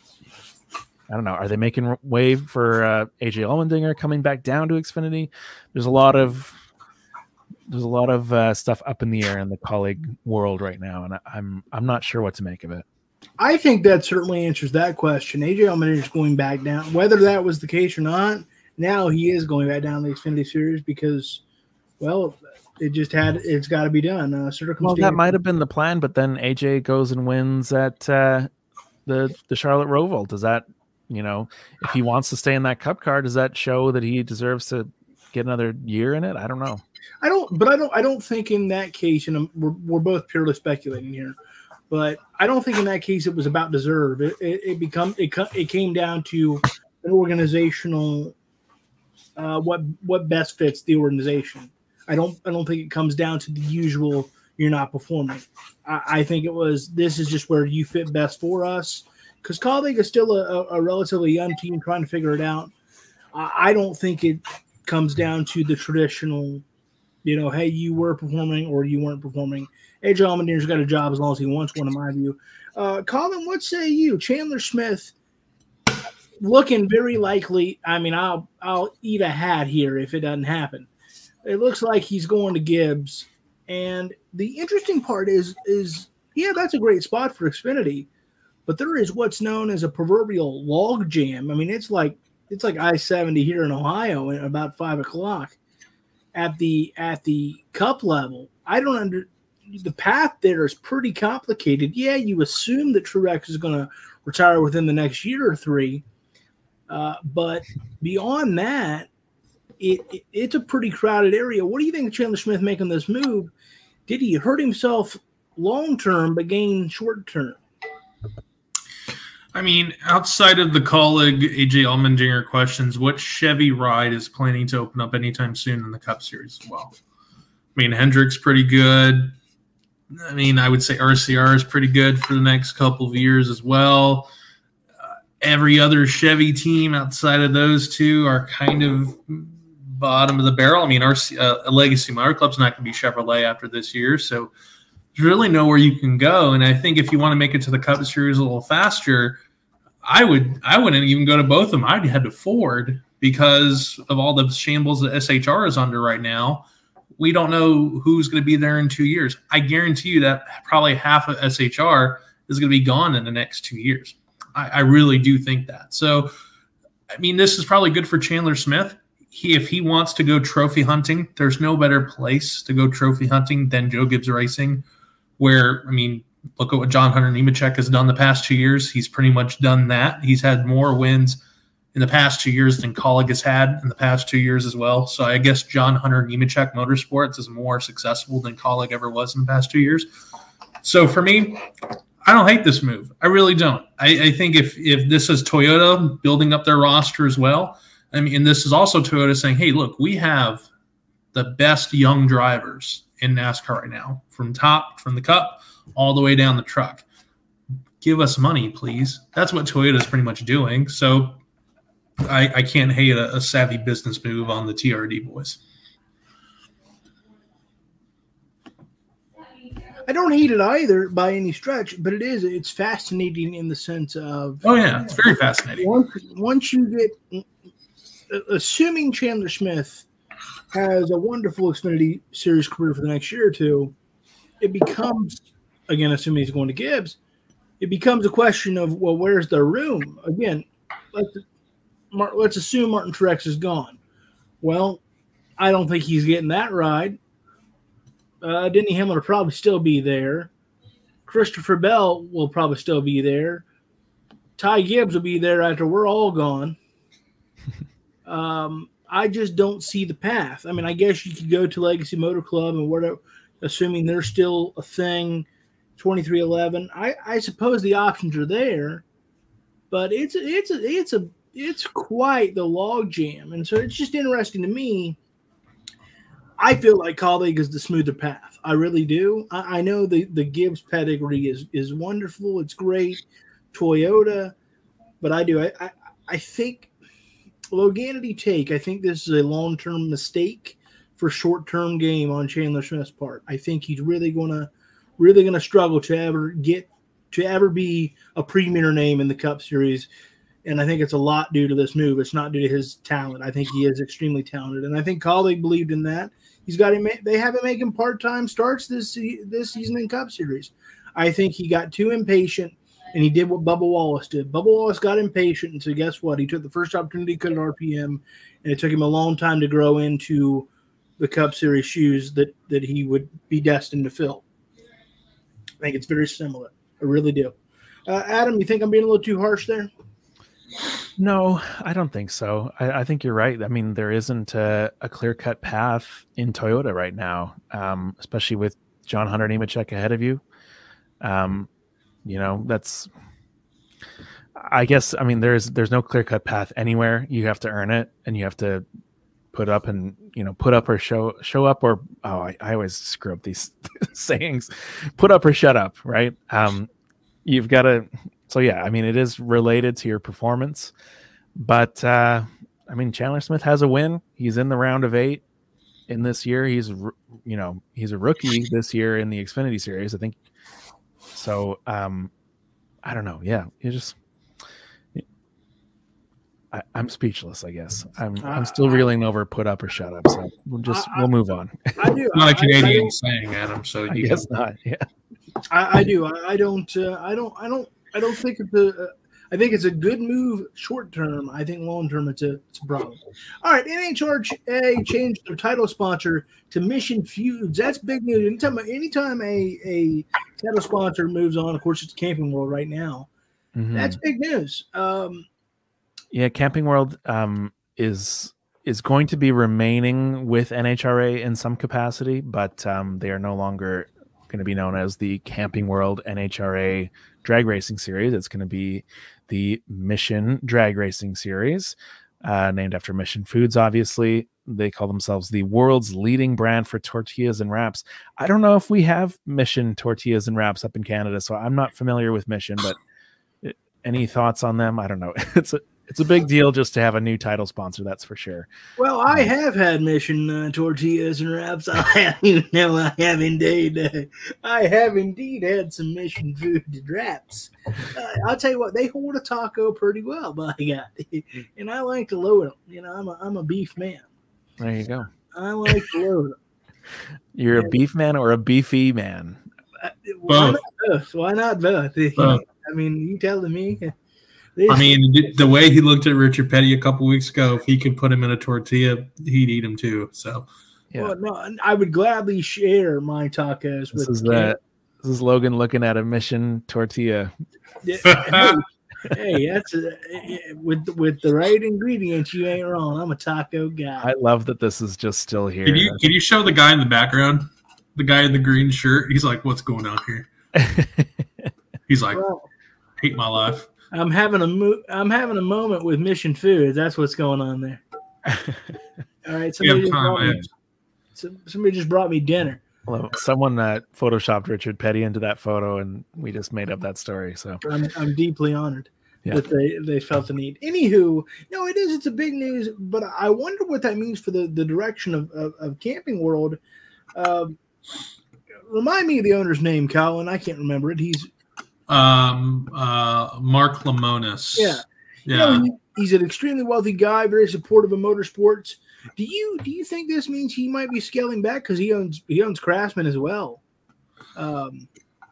I don't know. Are they making way for uh, A J Allmendinger coming back down to Xfinity? There's a lot of there's a lot of uh, stuff up in the air in the colleague world right now, and I, I'm I'm not sure what to make of it. I think that certainly answers that question. A J Allmendinger is going back down. Whether that was the case or not, now he is going back down the Xfinity Series because, well, it just had it's got to be done. Uh, well, that might have been the plan, but then A J goes and wins at uh, the the Charlotte Roval. Does that, you know, if he wants to stay in that Cup car, does that show that he deserves to get another year in it? I don't know. I don't, but I don't. I don't think in that case, and we're we're both purely speculating here, but I don't think in that case it was about deserve. It it, it become it it came down to an organizational, uh, what what best fits the organization. I don't I don't think it comes down to the usual you're not performing. I, I think it was this is just where you fit best for us because Kaulig is still a, a relatively young team trying to figure it out. I, I don't think it comes down to the traditional, you know, hey, you were performing or you weren't performing. A J Allmendinger's got a job as long as he wants one, in my view. Uh, Colin, what say you? Chandler Smith looking very likely. I mean, I'll I'll eat a hat here if it doesn't happen. It looks like he's going to Gibbs. And the interesting part is, is yeah, that's a great spot for Xfinity. But there is what's known as a proverbial log jam. I mean, it's like it's like I seventy here in Ohio at about five o'clock at the at the Cup level. I don't under the path there is pretty complicated. Yeah, you assume that Truex is going to retire within the next year or three. Uh, but beyond that, It, it it's a pretty crowded area. What do you think of Chandler Smith making this move? Did he hurt himself long term but gain short term? I mean, outside of the Kaulig A J Allmendinger questions, what Chevy ride is planning to open up anytime soon in the Cup Series as well? I mean, Hendrick's pretty good. I mean, I would say R C R is pretty good for the next couple of years as well. Uh, every other Chevy team outside of those two are kind of bottom of the barrel. I mean, our uh, a Legacy Motor Club's not going to be Chevrolet after this year, so there's really nowhere you can go. And I think if you want to make it to the Cup Series a little faster, I would I wouldn't even go to both of them. I'd head to Ford because of all the shambles that S H R is under right now. We don't know who's going to be there in two years. I guarantee you that probably half of S H R is going to be gone in the next two years. I, I really do think that. So, I mean, this is probably good for Chandler Smith. He, if he wants to go trophy hunting, there's no better place to go trophy hunting than Joe Gibbs Racing, where, I mean, look at what John Hunter Nemechek has done the past two years. He's pretty much done that. He's had more wins in the past two years than Kaulig has had in the past two years as well. So I guess John Hunter Nemechek Motorsports is more successful than Kaulig ever was in the past two years. So for me, I don't hate this move. I really don't. I, I think if if this is Toyota building up their roster as well, I mean, and this is also Toyota saying, hey, look, we have the best young drivers in NASCAR right now, from top, from the Cup, all the way down the truck. Give us money, please. That's what Toyota is pretty much doing. So I, I can't hate a, a savvy business move on the T R D boys. I don't hate it either by any stretch, but it is. It's fascinating in the sense of. Oh, yeah. It's very fascinating. Once, once you get. Assuming Chandler Smith has a wonderful Xfinity Series career for the next year or two, it becomes, again, assuming he's going to Gibbs, it becomes a question of, well, where's the room? Again, let's, let's assume Martin Truex is gone. Well, I don't think he's getting that ride. Uh, Denny Hamlin will probably still be there. Christopher Bell will probably still be there. Ty Gibbs will be there after we're all gone. Um, I just don't see the path. I mean, I guess you could go to Legacy Motor Club and whatever, assuming they're still a thing, twenty-three eleven. I, I suppose the options are there, but it's a, it's a, it's a, it's quite the log jam. And so it's just interesting to me. I feel like Kaulig is the smoother path. I really do. I, I know the, the Gibbs pedigree is, is wonderful. It's great. Toyota, but I do. I, I, I think, Loganity take, I think this is a long-term mistake for short-term game on Chandler Smith's part. I think he's really gonna, really gonna struggle to ever get to ever be a premier name in the Cup Series. And I think it's a lot due to this move. It's not due to his talent. I think he is extremely talented, and I think Kaulig believed in that. He's got him. They have him making part-time starts this this season in Cup Series. I think he got too impatient, and he did what Bubba Wallace did. Bubba Wallace got impatient, and so guess what? He took the first opportunity he could at R P M, and it took him a long time to grow into the Cup Series shoes that that he would be destined to fill. I think it's very similar. I really do. Uh, Adam, you think I'm being a little too harsh there? No, I don't think so. I, I think you're right. I mean, there isn't a, a clear-cut path in Toyota right now, um, especially with John Hunter Nemechek ahead of you. Um, you know, that's, I guess, I mean, there's there's no clear-cut path anywhere. You have to earn it, and you have to put up and, you know, put up or show show up or, oh, I, I always screw up these sayings, put up or shut up, right? Um, you've got to... So, yeah, I mean, it is related to your performance. But, uh, I mean, Chandler Smith has a win. He's in the round of eight in this year. He's, you know, he's a rookie this year in the Xfinity Series, I think. So, um, I don't know. Yeah, you just I, I'm speechless, I guess. I'm I'm still reeling over put up or shut up. So we'll just I, we'll move on. I do. It's not a Canadian I, I saying, Adam. So I you guess can... not. Yeah, I, I do. I, I don't. Uh, I don't. I don't. I don't think it's a. Uh, I think it's a good move short term. I think long term it's a it's a problem. All right, N H R A changed their title sponsor to Mission Feuds. That's big news. Anytime anytime a a title sponsor moves on, of course it's Camping World right now. Mm-hmm. That's big news. Um, yeah, Camping World um, is is going to be remaining with N H R A in some capacity, but um, they are no longer going to be known as the Camping World N H R A Drag Racing Series. It's going to be the Mission Drag Racing Series, uh, named after Mission Foods, obviously. They call themselves the world's leading brand for tortillas and wraps. I don't know if we have Mission tortillas and wraps up in Canada, so I'm not familiar with Mission, but it, any thoughts on them? I don't know. It's a It's a big deal just to have a new title sponsor, that's for sure. Well, I have had Mission uh, tortillas and wraps. I have, you know, I have indeed. Uh, I have indeed had some Mission food and wraps. Uh, I'll tell you what, they hold a taco pretty well, by God. And I like to load them. You know, I'm a I'm a beef man. There you go. I like to load them. You're yeah. a beef man or a beefy man? Uh, why not both? Why not both? both. I mean, you telling me? I mean, the way he looked at Richard Petty a couple weeks ago, if he could put him in a tortilla, he'd eat him too. So, yeah. Well, no, I would gladly share my tacos this with. Is that, this is Logan looking at a Mission tortilla. Yeah, hey, hey, that's a, with with the right ingredients, you ain't wrong. I'm a taco guy. I love that this is just still here. Can you can you show the guy in the background, the guy in the green shirt? He's like, "What's going on here?" He's like, well, "Hate my life." I'm having a mo- I'm having a moment with Mission Foods. That's what's going on there. All right, somebody, just time, me, somebody just brought me dinner. Well, someone uh, photoshopped Richard Petty into that photo, and we just made up that story. So I'm I'm deeply honored yeah. that they, they felt the need. Anywho, no, it is. It's a big news, but I wonder what that means for the, the direction of, of, of Camping World. Um, remind me of the owner's name, Colin. I can't remember it. He's Um, uh, Mark Lemonis. Yeah, yeah. You know, he, he's an extremely wealthy guy, very supportive of motorsports. Do you do you think this means he might be scaling back because he owns he owns Craftsman as well? Um,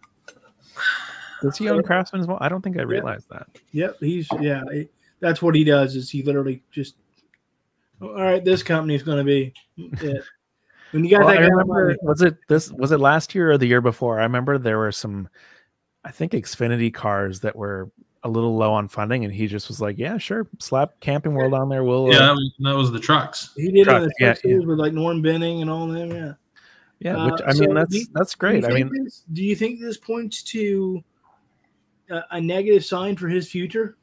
does he own Craftsman as well? I don't think I realized yeah. that. Yep, he's yeah. He, that's what he does. Is he literally just all right? This company is going to be. Yeah. When you got well, that, I remember, was it this? Was it last year or the year before? I remember there were some. I think Xfinity cars that were a little low on funding, and he just was like, "Yeah, sure, slap Camping World on there." We'll yeah, uh, that, was, that was the trucks. He did trucks, it yeah, yeah. with like Norm Benning and all them. Yeah, yeah. Which, I mean, so that's you, that's great. I mean, this, do you think this points to a, a negative sign for his future?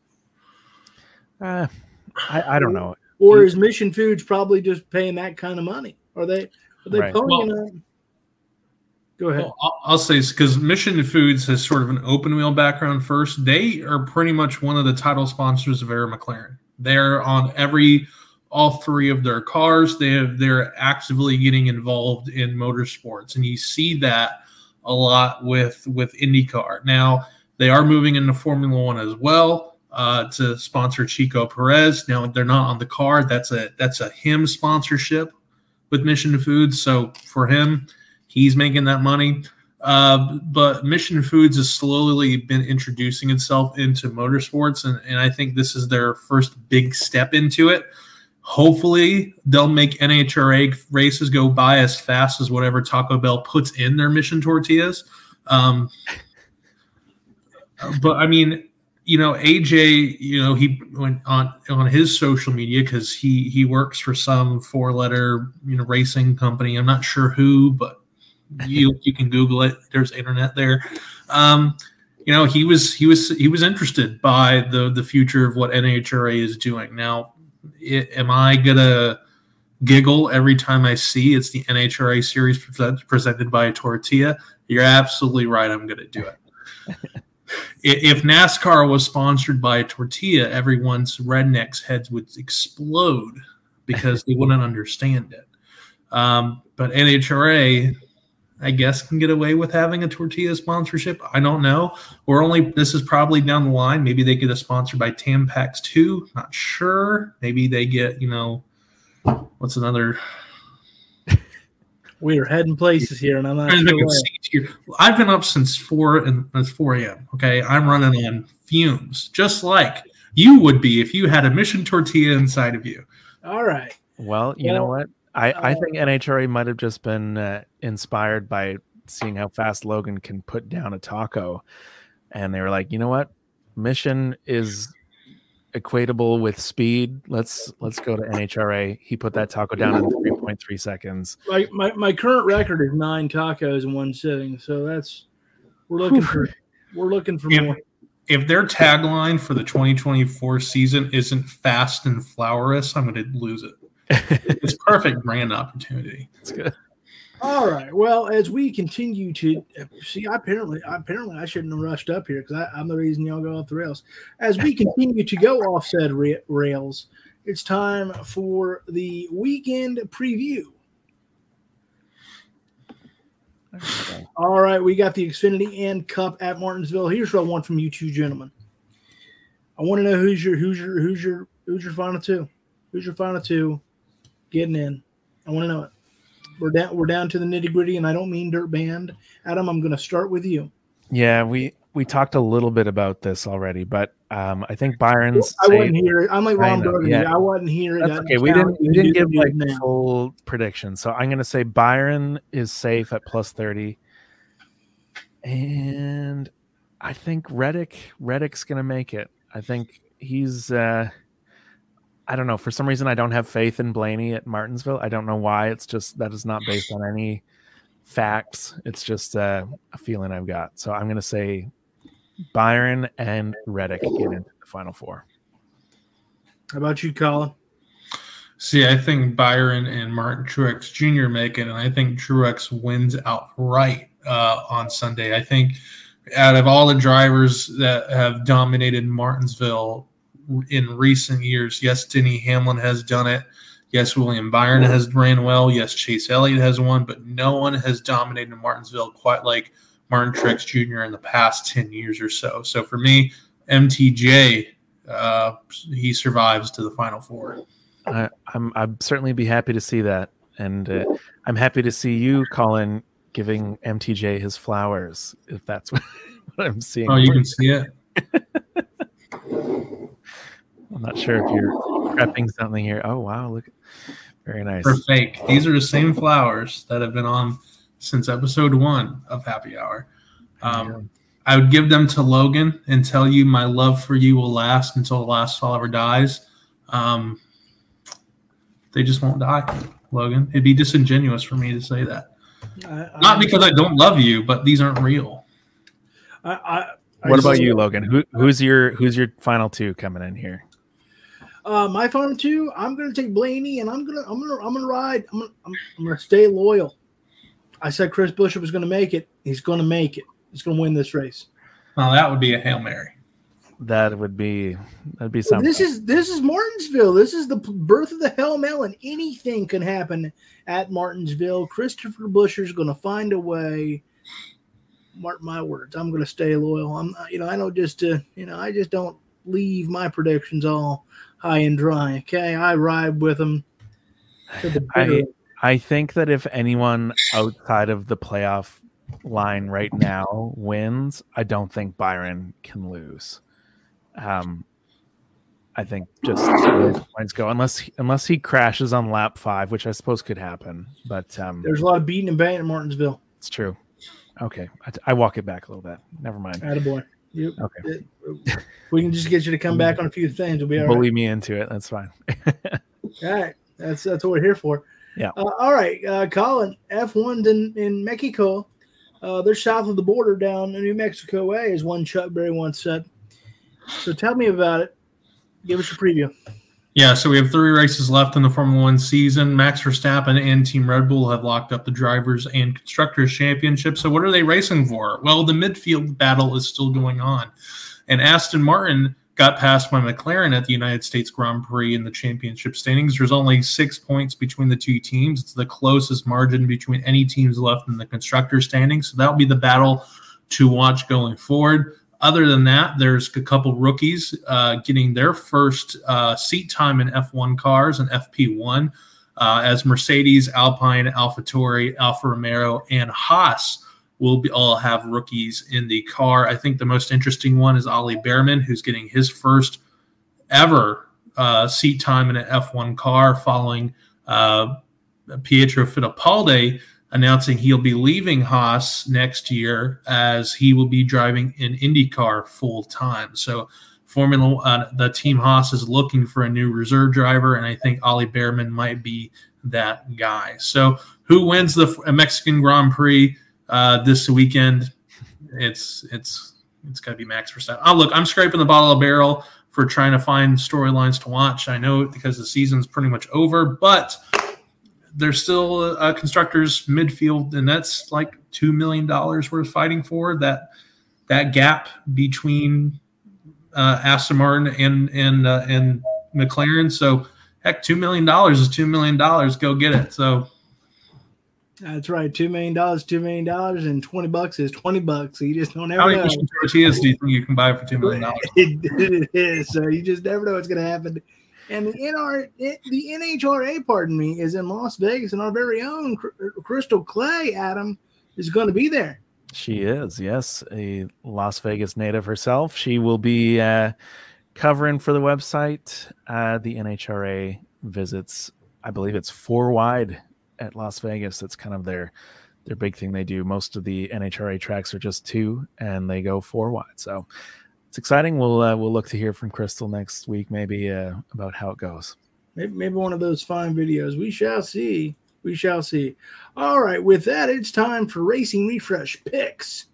Uh, I, I don't know. Or is Mission Foods probably just paying that kind of money? Are they are they right. ponying well, up? Go ahead. Well, I'll, I'll say because Mission Foods has sort of an open wheel background first. They are pretty much one of the title sponsors of Arrow McLaren. They're on every, all three of their cars. They have, they're actively getting involved in motorsports, and you see that a lot with with IndyCar. Now they are moving into Formula One as well. uh, to sponsor Chico Perez. Now they're not on the card. That's a that's a him sponsorship with Mission Foods. So for him, he's making that money. Uh, but Mission Foods has slowly been introducing itself into motorsports, and, and I think this is their first big step into it. Hopefully, they'll make N H R A races go by as fast as whatever Taco Bell puts in their Mission tortillas. Um, but I mean, you know, A J, you know, he went on on his social media because he he works for some four letter you know racing company. I'm not sure who, but you you can Google it. There's internet there. Um, you know, he was he was he was interested by the the future of what N H R A is doing. Now, it, am I gonna giggle every time I see it's the N H R A series present, presented by a tortilla? You're absolutely right. I'm gonna do it. If NASCAR was sponsored by a tortilla, everyone's rednecks' heads would explode because they wouldn't understand it. Um, but N H R A, I guess, can get away with having a tortilla sponsorship. I don't know. We're only this is probably down the line. Maybe they get a sponsor by Tampax too. Not sure. Maybe they get, you know, what's another? We are heading places here, and I'm not sure. I've been up since four and it's four a.m. Okay, I'm running on fumes, just like you would be if you had a Mission tortilla inside of you. All right. Well, you well, know what? I, I think N H R A might have just been uh, inspired by seeing how fast Logan can put down a taco. And they were like, you know what? Mission is equatable with speed. Let's let's go to N H R A. He put that taco down in three point three seconds. My, my my current record is nine tacos in one sitting. So that's we're looking for we're looking for if, more. If their tagline for the twenty twenty-four season isn't fast and flourous, I'm going to lose it. It's perfect brand opportunity. It's good. All right. Well, as we continue to see, apparently, apparently, I shouldn't have rushed up here because I'm the reason y'all go off the rails. As we continue to go off said ra- rails, it's time for the weekend preview. Okay. All right, we got the Xfinity and Cup at Martinsville. Here's what I want from you two gentlemen. I want to know who's your who's your who's your who's your final two. Who's your final two getting in? I want to know it. We're down. We're down to the nitty gritty, and I don't mean dirt band. Adam, I'm going to start with you. Yeah, we we talked a little bit about this already, but um, I think Byron's. I say, wasn't here. I'm like Ron Burgundy. Yeah. I wasn't here. That's okay. We didn't. We didn't give like full prediction, so I'm going to say Byron is safe at plus thirty, and I think Reddick Reddick's going to make it. I think he's. Uh, I don't know. For some reason, I don't have faith in Blaney at Martinsville. I don't know why. It's just that is not based on any facts. It's just uh, a feeling I've got. So I'm going to say Byron and Reddick get into the Final Four. How about you, Colin? See, I think Byron and Martin Truex Junior make it, and I think Truex wins outright uh, on Sunday. I think out of all the drivers that have dominated Martinsville in recent years, yes, Denny Hamlin has done it. Yes, William Byron has ran well. Yes, Chase Elliott has won, but no one has dominated Martinsville quite like Martin Truex Junior in the past ten years or so. So for me, M T J, uh, he survives to the Final Four. I, I'm I'd certainly be happy to see that, and uh, I'm happy to see you, Colin, giving M T J his flowers, if that's what, what I'm seeing. Oh, you can see it. I'm not sure if you're prepping something here. Oh, wow. Look. Very nice. They're fake. These are the same flowers that have been on since episode one of Happy Hour. Um, yeah. I would give them to Logan and tell you my love for you will last until the last fall ever dies. Um, they just won't die, Logan. It'd be disingenuous for me to say that. I, I, Not because I don't love you, but these aren't real. I, I, what about you, Logan? Who, who's your who's your final two coming in here? Uh, my final two, I'm gonna take Blaney, and I'm gonna, I'm gonna, I'm gonna ride. I'm gonna, I'm, I'm gonna stay loyal. I said Chris Buescher was gonna make it. He's gonna make it. He's gonna win this race. Well, that would be a Hail Mary. That would be, that'd be something. This is this is Martinsville. This is the birth of the Hail Melon. Anything can happen at Martinsville. Christopher Buescher's gonna find a way. Mark my words. I'm gonna stay loyal. I'm, you know, I don't just, uh, you know, I just don't. leave my predictions all high and dry. Okay, I ride with them. I I think that if anyone outside of the playoff line right now wins, I don't think Byron can lose. Um, I think just points go unless he, unless he crashes on lap five, which I suppose could happen. But um, there's a lot of beating and banging in Martinsville. It's true. Okay, I, I walk it back a little bit. Never mind. Attaboy. Yep. Okay. It, we can just get you to come back on a few things. We'll be all Bully right. me into it. That's fine. All right. That's that's what we're here for. Yeah. Uh, all right, uh, Colin. F one in, in Mexico. Uh, they're south of the border down in New Mexico way, as one Chuck Berry once said. So tell me about it. Give us your preview. Yeah, so we have three races left in the Formula One season. Max Verstappen and Team Red Bull have locked up the Drivers' and Constructors' Championship. So what are they racing for? Well, the midfield battle is still going on. And Aston Martin got passed by McLaren at the United States Grand Prix in the championship standings. There's only six points between the two teams. It's the closest margin between any teams left in the Constructors' standings. So that'll be the battle to watch going forward. Other than that, there's a couple rookies uh, getting their first uh, seat time in F one cars and F P one uh, as Mercedes, Alpine, AlphaTauri, Alfa Romeo, and Haas will be all have rookies in the car. I think the most interesting one is Ollie Behrman, who's getting his first ever uh, seat time in an F one car following uh, Pietro Fittipaldi announcing he'll be leaving Haas next year as he will be driving an IndyCar full time. So Formula uh, the team Haas is looking for a new reserve driver, and I think Ollie Behrman might be that guy. So who wins the Mexican Grand Prix uh, this weekend? It's it's it's got to be Max Verstappen. Oh, look, I'm scraping the bottom of the barrel for trying to find storylines to watch. I know because the season's pretty much over, but there's still a constructors midfield, and that's like two million dollars worth fighting for. That that gap between uh, Aston Martin and and uh, and McLaren. So heck, two million dollars is two million dollars. Go get it. So that's right, two million dollars, two million dollars, and twenty bucks is twenty bucks. So you just don't ever how know. many tortillas do you think you can buy for two million dollars? it, it is. So you just never know what's going to happen. And the N R, the N H R A, pardon me, is in Las Vegas, and our very own Crystal Clay, Adam, is going to be there. She is, yes, a Las Vegas native herself. She will be uh, covering for the website. Uh, the N H R A visits, I believe it's four wide at Las Vegas. That's kind of their their big thing they do. Most of the N H R A tracks are just two, and they go four wide. So it's exciting. We'll uh, we'll look to hear from Crystal next week, maybe uh, about how it goes. Maybe, maybe one of those fine videos. We shall see. We shall see. All right. With that, it's time for Racing Refresh picks.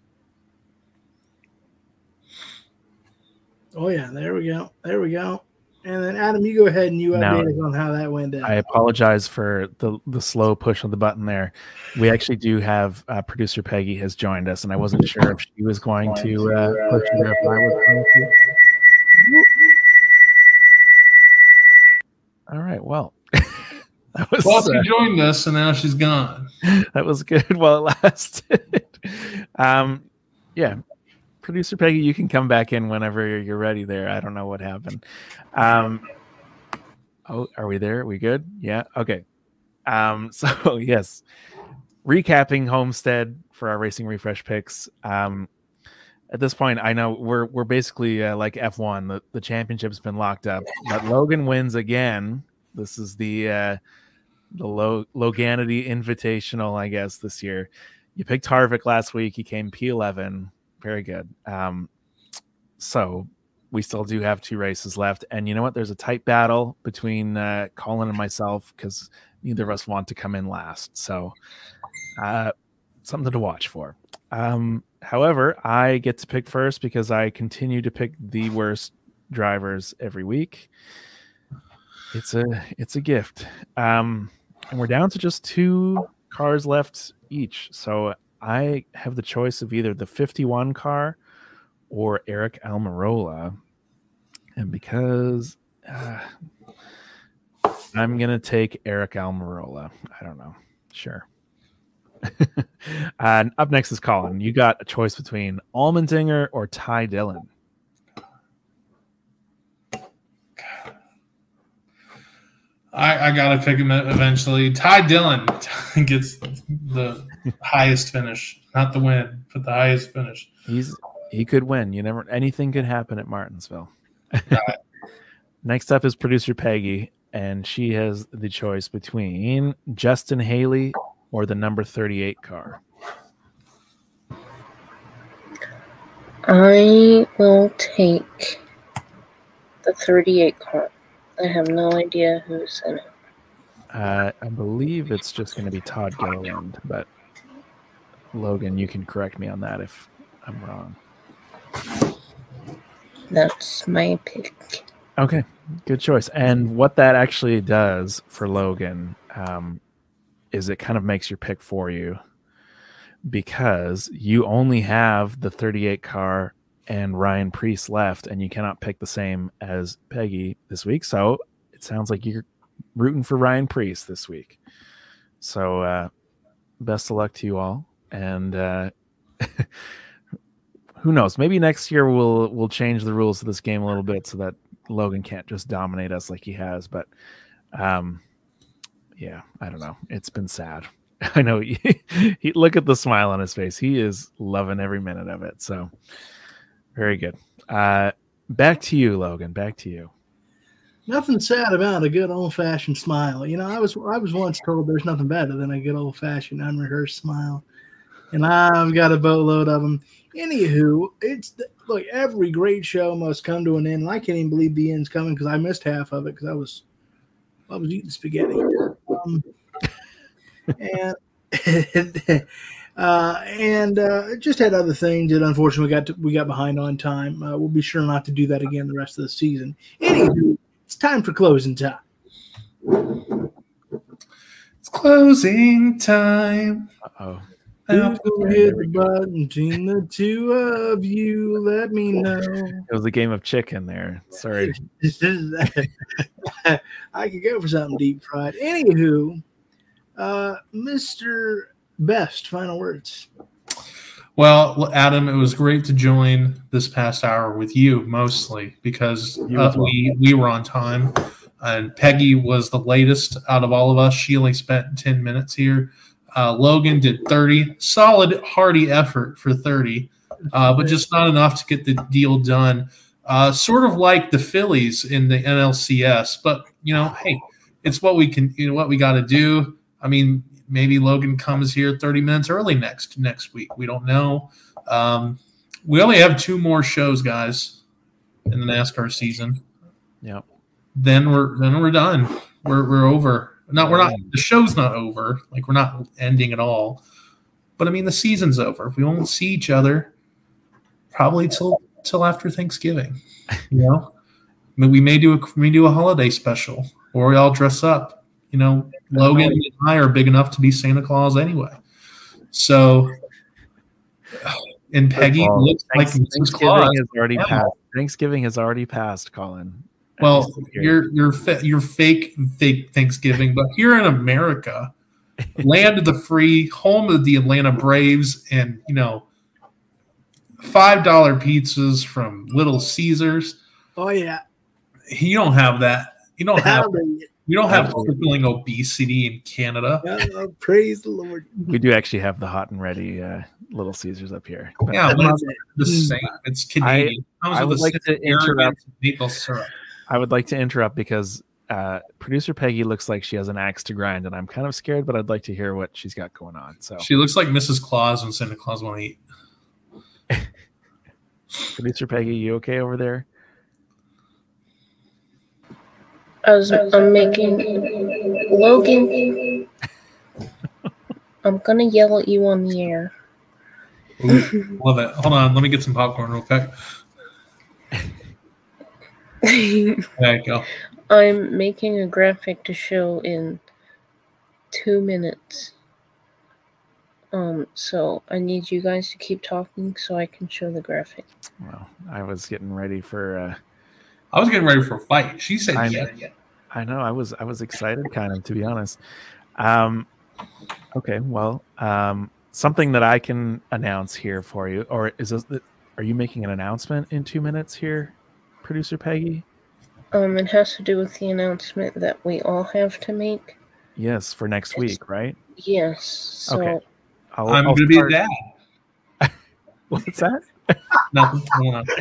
Oh yeah, there we go. There we go. And then Adam, you go ahead and you update us on how that went down. I apologize for the the slow push of the button there. We actually do have uh, producer Peggy has joined us, and I wasn't sure if she was going to uh, push it or if I was going to. All right. Well, that was well, she uh, joined us, and now she's gone. That was good while it lasted. um, yeah. Producer Peggy, you can come back in whenever you're ready there. I don't know what happened. Um, oh, are we there? Are we good? Yeah. Okay. Um, so yes, recapping Homestead for our Racing Refresh picks. Um, at this point, I know we're we're basically uh, like F one. The the championship's been locked up, but Logan wins again. This is the uh, the Lo- Loganity Invitational, I guess, this year. You picked Harvick last week. He came P eleven. Very good. Um, so we still do have two races left. And you know what? There's a tight battle between uh, Colin and myself because neither of us want to come in last. So uh, something to watch for. Um, however, I get to pick first because I continue to pick the worst drivers every week. It's a it's a gift. Um, and we're down to just two cars left each. So I have the choice of either the fifty-one car or Eric Almirola. And because uh, I'm going to take Eric Almirola. I don't know. Sure. And up next is Colin. You got a choice between Allmendinger or Ty Dillon. I, I gotta pick him eventually. Ty Dillon gets the highest finish, not the win, but the highest finish. He's he could win. You never. Anything could happen at Martinsville. Next up is producer Peggy, and she has the choice between Justin Haley or the number thirty-eight car. I will take the thirty-eight car. I have no idea who's in it. Uh, I believe it's just going to be Todd Gilliland, but Logan, you can correct me on that if I'm wrong. That's my pick. Okay, good choice. And what that actually does for Logan um, is it kind of makes your pick for you because you only have the thirty-eight car and Ryan Preece left, and you cannot pick the same as Peggy this week. So it sounds like you're rooting for Ryan Preece this week. So uh, best of luck to you all. And uh, who knows? Maybe next year we'll we'll change the rules of this game a little bit so that Logan can't just dominate us like he has. But um, yeah, I don't know. It's been sad. I know. He, he look at the smile on his face. He is loving every minute of it. So. Very good. Uh, back to you, Logan. Back to you. Nothing sad about a good old-fashioned smile. You know, I was I was once told there's nothing better than a good old-fashioned unrehearsed smile, and I've got a boatload of them. Anywho, it's the, look. Every great show must come to an end, and I can't even believe the end's coming because I missed half of it because I was I was eating spaghetti. Um, and. Uh, and uh, just had other things that unfortunately we got to, we got behind on time. Uh, we'll be sure not to do that again the rest of the season. Anywho, it's time for closing time. It's closing time. Uh-oh. Who's gonna hit the button between the two of you? Let me know. It was a game of chicken there. Sorry. I could go for something deep fried. Anywho, uh, Mister Best, final words. Well, Adam, it was great to join this past hour with you mostly because uh, we we were on time, and Peggy was the latest out of all of us. She only spent ten minutes here. Uh, Logan did thirty, solid, hearty effort for thirty, uh, but just not enough to get the deal done. Uh, sort of like the Phillies in the N L C S, but you know, hey, it's what we can, you know, what we got to do. I mean. Maybe Logan comes here thirty minutes early next next week. We don't know. Um, we only have two more shows, guys, in the NASCAR season. Yep. Then we're then we're done. We're we're over. No, we're not. The show's not over. Like we're not ending at all. But I mean, the season's over. We won't see each other probably till till after Thanksgiving. You know, I mean, we may do a we may do a holiday special, or we all dress up. You know, Logan and I are big enough to be Santa Claus anyway. So, and Peggy well, looks like Missus Claus. Has already passed. Thanksgiving has already passed, Colin. Well, you're you're you're fake fake Thanksgiving, but here in America, land of the free, home of the Atlanta Braves, and you know, five dollar pizzas from Little Caesars. Oh yeah, you don't have that. You don't have. You don't have crippling obesity in Canada. Oh, praise the Lord. We do actually have the hot and ready uh, Little Caesars up here. But yeah, but it's the same. It's Canadian. I, I would like to interrupt. Maple syrup. I would like to interrupt because uh, producer Peggy looks like she has an axe to grind, and I'm kind of scared, but I'd like to hear what she's got going on. So she looks like Missus Claus when Santa Claus want to eat. Producer Peggy, you okay over there? I was, I'm making Logan. I'm gonna yell at you on the air. Ooh, love it. Hold on, let me get some popcorn real quick. There you go. I'm making a graphic to show in two minutes. Um, so I need you guys to keep talking so I can show the graphic. Well, I was getting ready for. Uh, I was getting ready for a fight. She said, I, "Yeah, yeah." I know. I was. I was excited, kind of, to be honest. Um, okay. Well, um, something that I can announce here for you, or is this? Are you making an announcement in two minutes here, producer Peggy? Um, it has to do with the announcement that we all have to make. Yes, for next It's- week, right? Yes. So Okay. I'll, I'm I'll going to start- be a dad. What's that? Nothing. Hold on.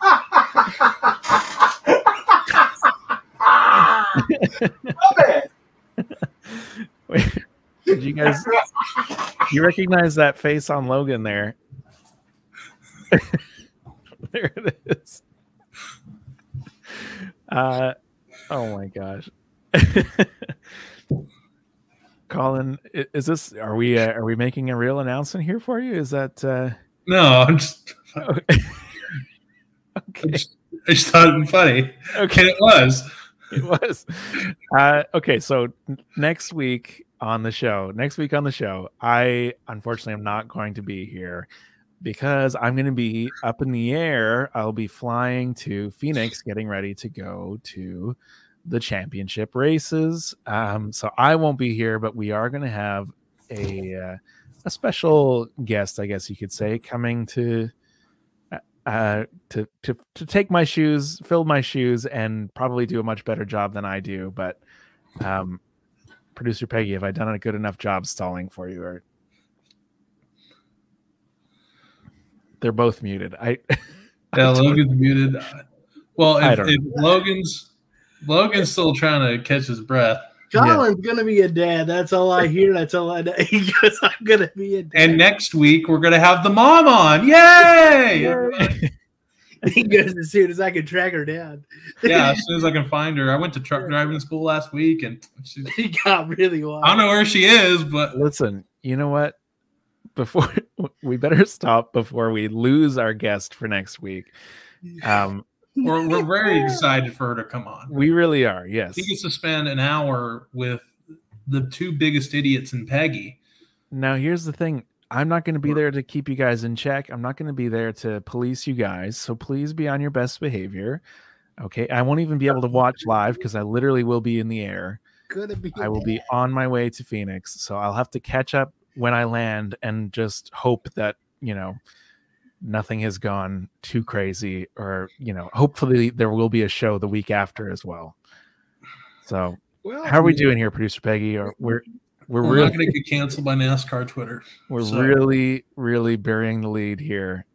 Wait, did you guys you recognize that face on Logan there? There it is. Uh oh my gosh. Colin, i- is this are we uh, are we making a real announcement here for you? Is that uh No, I'm just. I okay? just, I just thought it'd be funny. Okay. And it was. It was. Uh, okay, so n- next week on the show, next week on the show, I unfortunately am not going to be here because I'm going to be up in the air. I'll be flying to Phoenix, getting ready to go to the championship races. Um, so I won't be here, but we are going to have a uh, a special guest, I guess you could say, coming to. Uh, to to to take my shoes, fill my shoes, and probably do a much better job than I do. But, um, producer Peggy, have I done a good enough job stalling for you? Or they're both muted. I Yeah, Logan's muted. Well, I if, don't if Logan's Logan's still trying to catch his breath, Colin's gonna be a dad. That's all I hear. That's all I know. He goes, I'm gonna be a dad. and next week we're gonna have the mom on. Yay! He goes as soon as I can track her down. Yeah, as soon as I can find her. I went to truck driving school last week, and she, He got really wild. I don't know where she is, but listen. You know what? Before we better stop before we lose our guest for next week. Um, we're, we're very excited for her to come on. we really are. Yes. He gets to spend an hour with the two biggest idiots in Peggy. Now, here's the thing. I'm not going to be there to keep you guys in check. I'm not going to be there to police you guys. So please be on your best behavior. Okay. I won't even be able to watch live because I literally will be in the air. Gonna be a I will dad. be on my way to Phoenix. So I'll have to catch up when I land and just hope that, you know, nothing has gone too crazy, or, you know, hopefully there will be a show the week after as well. So Well, how are we doing here, producer Peggy? Or we're, we're We're really not going to get canceled by NASCAR Twitter. We're So- really, really burying the lead here.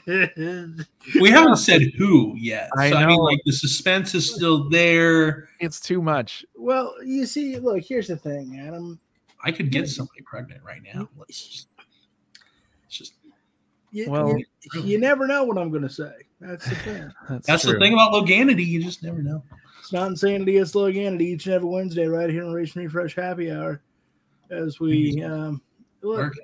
We haven't said who yet. I so I mean, know. like the suspense is still there. It's too much. well, you see, look, here's the thing, Adam. I could get somebody pregnant right now. Let's just, it's just You, Well- you, you never know what I'm gonna say. That's the thing. That's, that's true. the thing about Loganity. You just never know. It's not insanity, it's loganity each and every Wednesday right here on Race and Refresh Happy Hour. As we um, look, Work.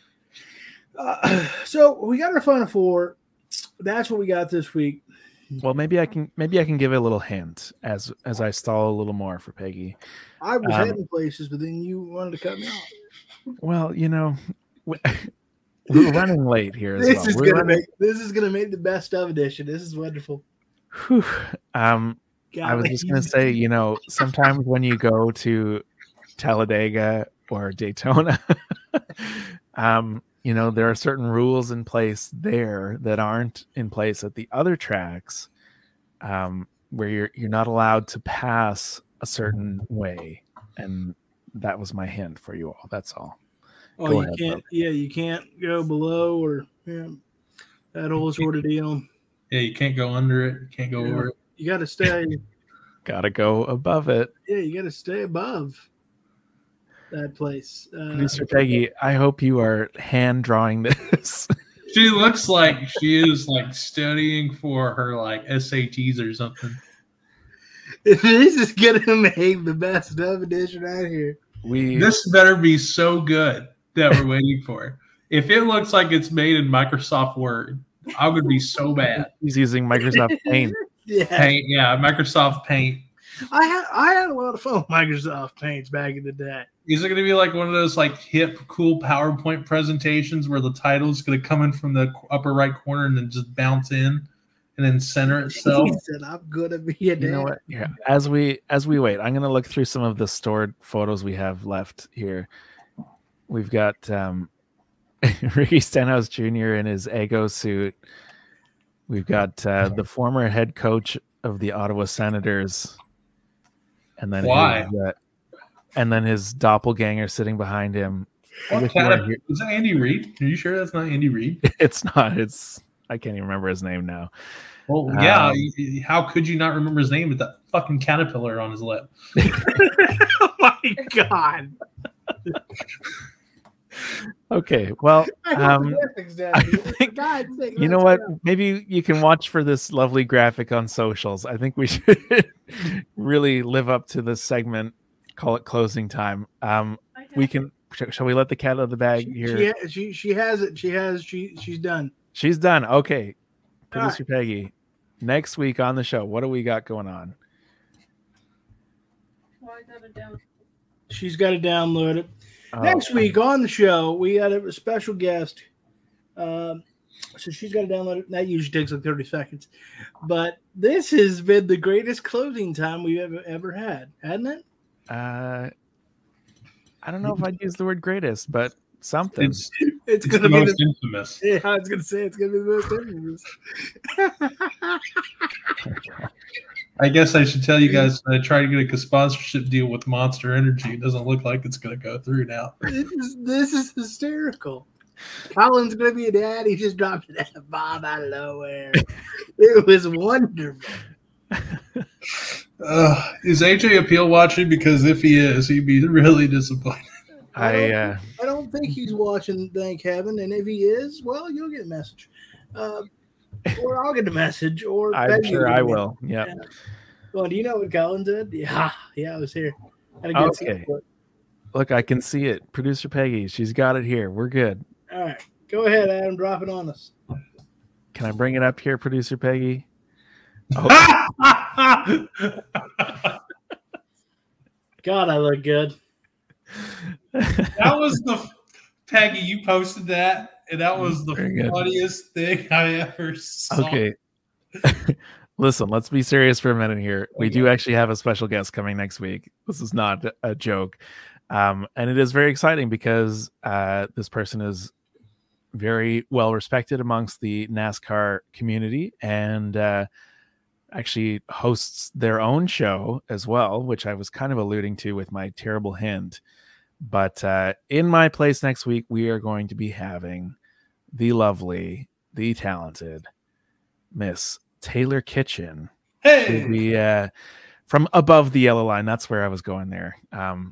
uh, so we got our Final Four. That's what we got this week. Well, maybe I can maybe I can give it a little hint as as I stall a little more for Peggy. I was Um, heading places, but then you wanted to cut me off. Well, you know, we- we're running late here as This well. is We're gonna running- make this is gonna make the best of edition. This is wonderful. Whew. Um, I was Golly. just gonna say, you know, sometimes when you go to Talladega or Daytona, um, you know, there are certain rules in place there that aren't in place at the other tracks, um, where you're you're not allowed to pass a certain way, and that was my hint for you all. That's all. Oh, Go you ahead, can't. brother. Yeah, you can't go below or yeah, that whole sort of deal. Yeah, you can't go under it. You can't go Yeah. over it. You got to stay. Gotta go above it. Yeah, you got to stay above that place. Uh, Producer Peggy, I hope you are hand drawing this. She looks like she is like studying for her like S A Ts or something. this is gonna make the best of edition out here. we This better be so good that we're waiting for. If it looks like it's made in Microsoft Word, I would be so bad. he's using Microsoft Paint. Yeah, Paint, yeah, Microsoft Paint. I had I had a lot of fun with Microsoft Paints back in the day. Is it going to be like one of those like hip, cool PowerPoint presentations where the title is going to come in from the upper right corner and then just bounce in and then center itself? He said, "I'm gonna be a dad." You know what? Yeah. As we as we wait, I'm gonna look through some of the stored photos we have left here. We've got um, Ricky Stenhouse Junior in his Eggo suit. We've got uh, the former head coach of the Ottawa Senators, and then Why? his, uh, and then his doppelganger sitting behind him. I What wish you kind weren't of, here. is that Andy Reid? Are you sure that's not Andy Reid? It's not. It's I can't even remember his name now. Well, yeah. Um, y- how could you not remember his name with that fucking caterpillar on his lip? Oh my god! Okay, well, I hope um, the graphics down, I dude. For think- God's sake, you know let's what? go. Maybe you can watch for this lovely graphic on socials. I think we should really live up to this segment. Call it closing time. Um, we can. sh- Shall we let the cat out of the bag She, here? she, ha- she she has it. She has she she's done. She's done. Okay, All producer Peggy. Next week on the show, what do we got going on? She's got to download it. Oh, Next week on the show, we got a special guest. Um, so she's got to download it. That usually takes like thirty seconds. But this has been the greatest closing time we've ever ever had, hasn't it? Uh, I don't know if I'd use the word greatest, but something. It's, It's, it's gonna the be most the, infamous. yeah, I was gonna say it's gonna be the most infamous. I guess I should tell you guys I tried to get a sponsorship deal with Monster Energy. It doesn't look like it's going to go through now. this is this is hysterical. Colin's gonna be a dad. He just dropped it at a bomb out of nowhere. It was wonderful. Uh, is A J Appeal watching? Because if he is, he'd be really disappointed. I uh, I don't think he's watching, thank heaven. And if he is, well, you'll get a message. Uh, or I'll get a message. Or I'm Peggy sure will I get a will. Yeah. Yeah. Well, do you know what Colin did? Yeah, yeah, I was here. Had a good Okay. seat for it. Look, I can see it. Producer Peggy, she's got it here. We're good. All right, go ahead, Adam. Drop it on us. Can I bring it up here, Producer Peggy? Oh, God, I look good. That was the Peggy. You posted that, and that was the Very good. funniest thing I ever saw. okay. Listen, let's be serious for a minute here. We do actually have a special guest coming next week. This is not a joke. Um, and it is very exciting because uh, this person is very well respected amongst the NASCAR community and uh, actually hosts their own show as well, which I was kind of alluding to with my terrible hint. But uh, in my place next week, we are going to be having the lovely, the talented Miss Taylor Kitchen. Hey, Will be uh, from above the yellow line. That's where I was going there. Um,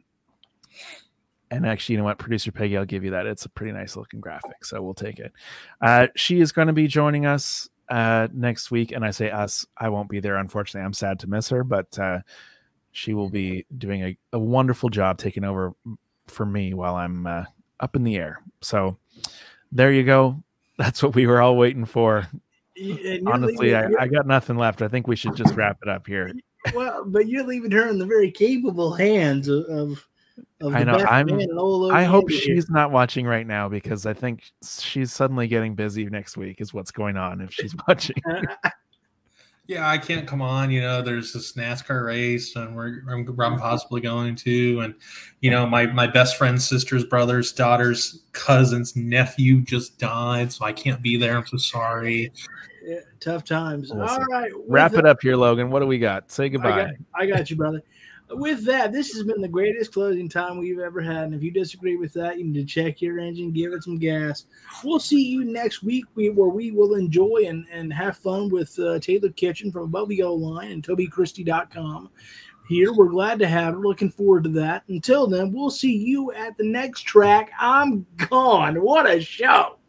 and actually, you know what, Producer Peggy, I'll give you that. It's a pretty nice looking graphic, so we'll take it. Uh, she is going to be joining us uh, next week, and I say us. I won't be there, unfortunately. I'm sad to miss her, but uh, she will be doing a, a wonderful job taking over for me while I'm uh, up in the air. So there you go. That's what we were all waiting for. And you're Honestly, leaving- I, you're- I got nothing left. I think we should just wrap it up here. well, but you're leaving her in the very capable hands of. of of I the know, best I'm- man in all over I hope India. she's not watching right now because I think she's suddenly getting busy next week is what's going on if she's watching. yeah, I can't come on. You know, there's this NASCAR race, and we're I'm, I'm possibly going to, and you know, my my best friend's sister's brother's daughter's cousin's nephew just died, so I can't be there. I'm so sorry. Yeah, tough times. Listen, All right, with Wrap that- it up here, Logan. What do we got? Say I goodbye. got, I got you, brother. With that, this has been the greatest closing time we've ever had. And if you disagree with that, you need to check your engine, give it some gas. We'll see you next week we, where we will enjoy and, and have fun with uh, Taylor Kitchen from Above the Yellow Line and Toby Christie dot com. Here, we're glad to have her. Looking forward to that. Until then, we'll see you at the next track. I'm gone. What a show.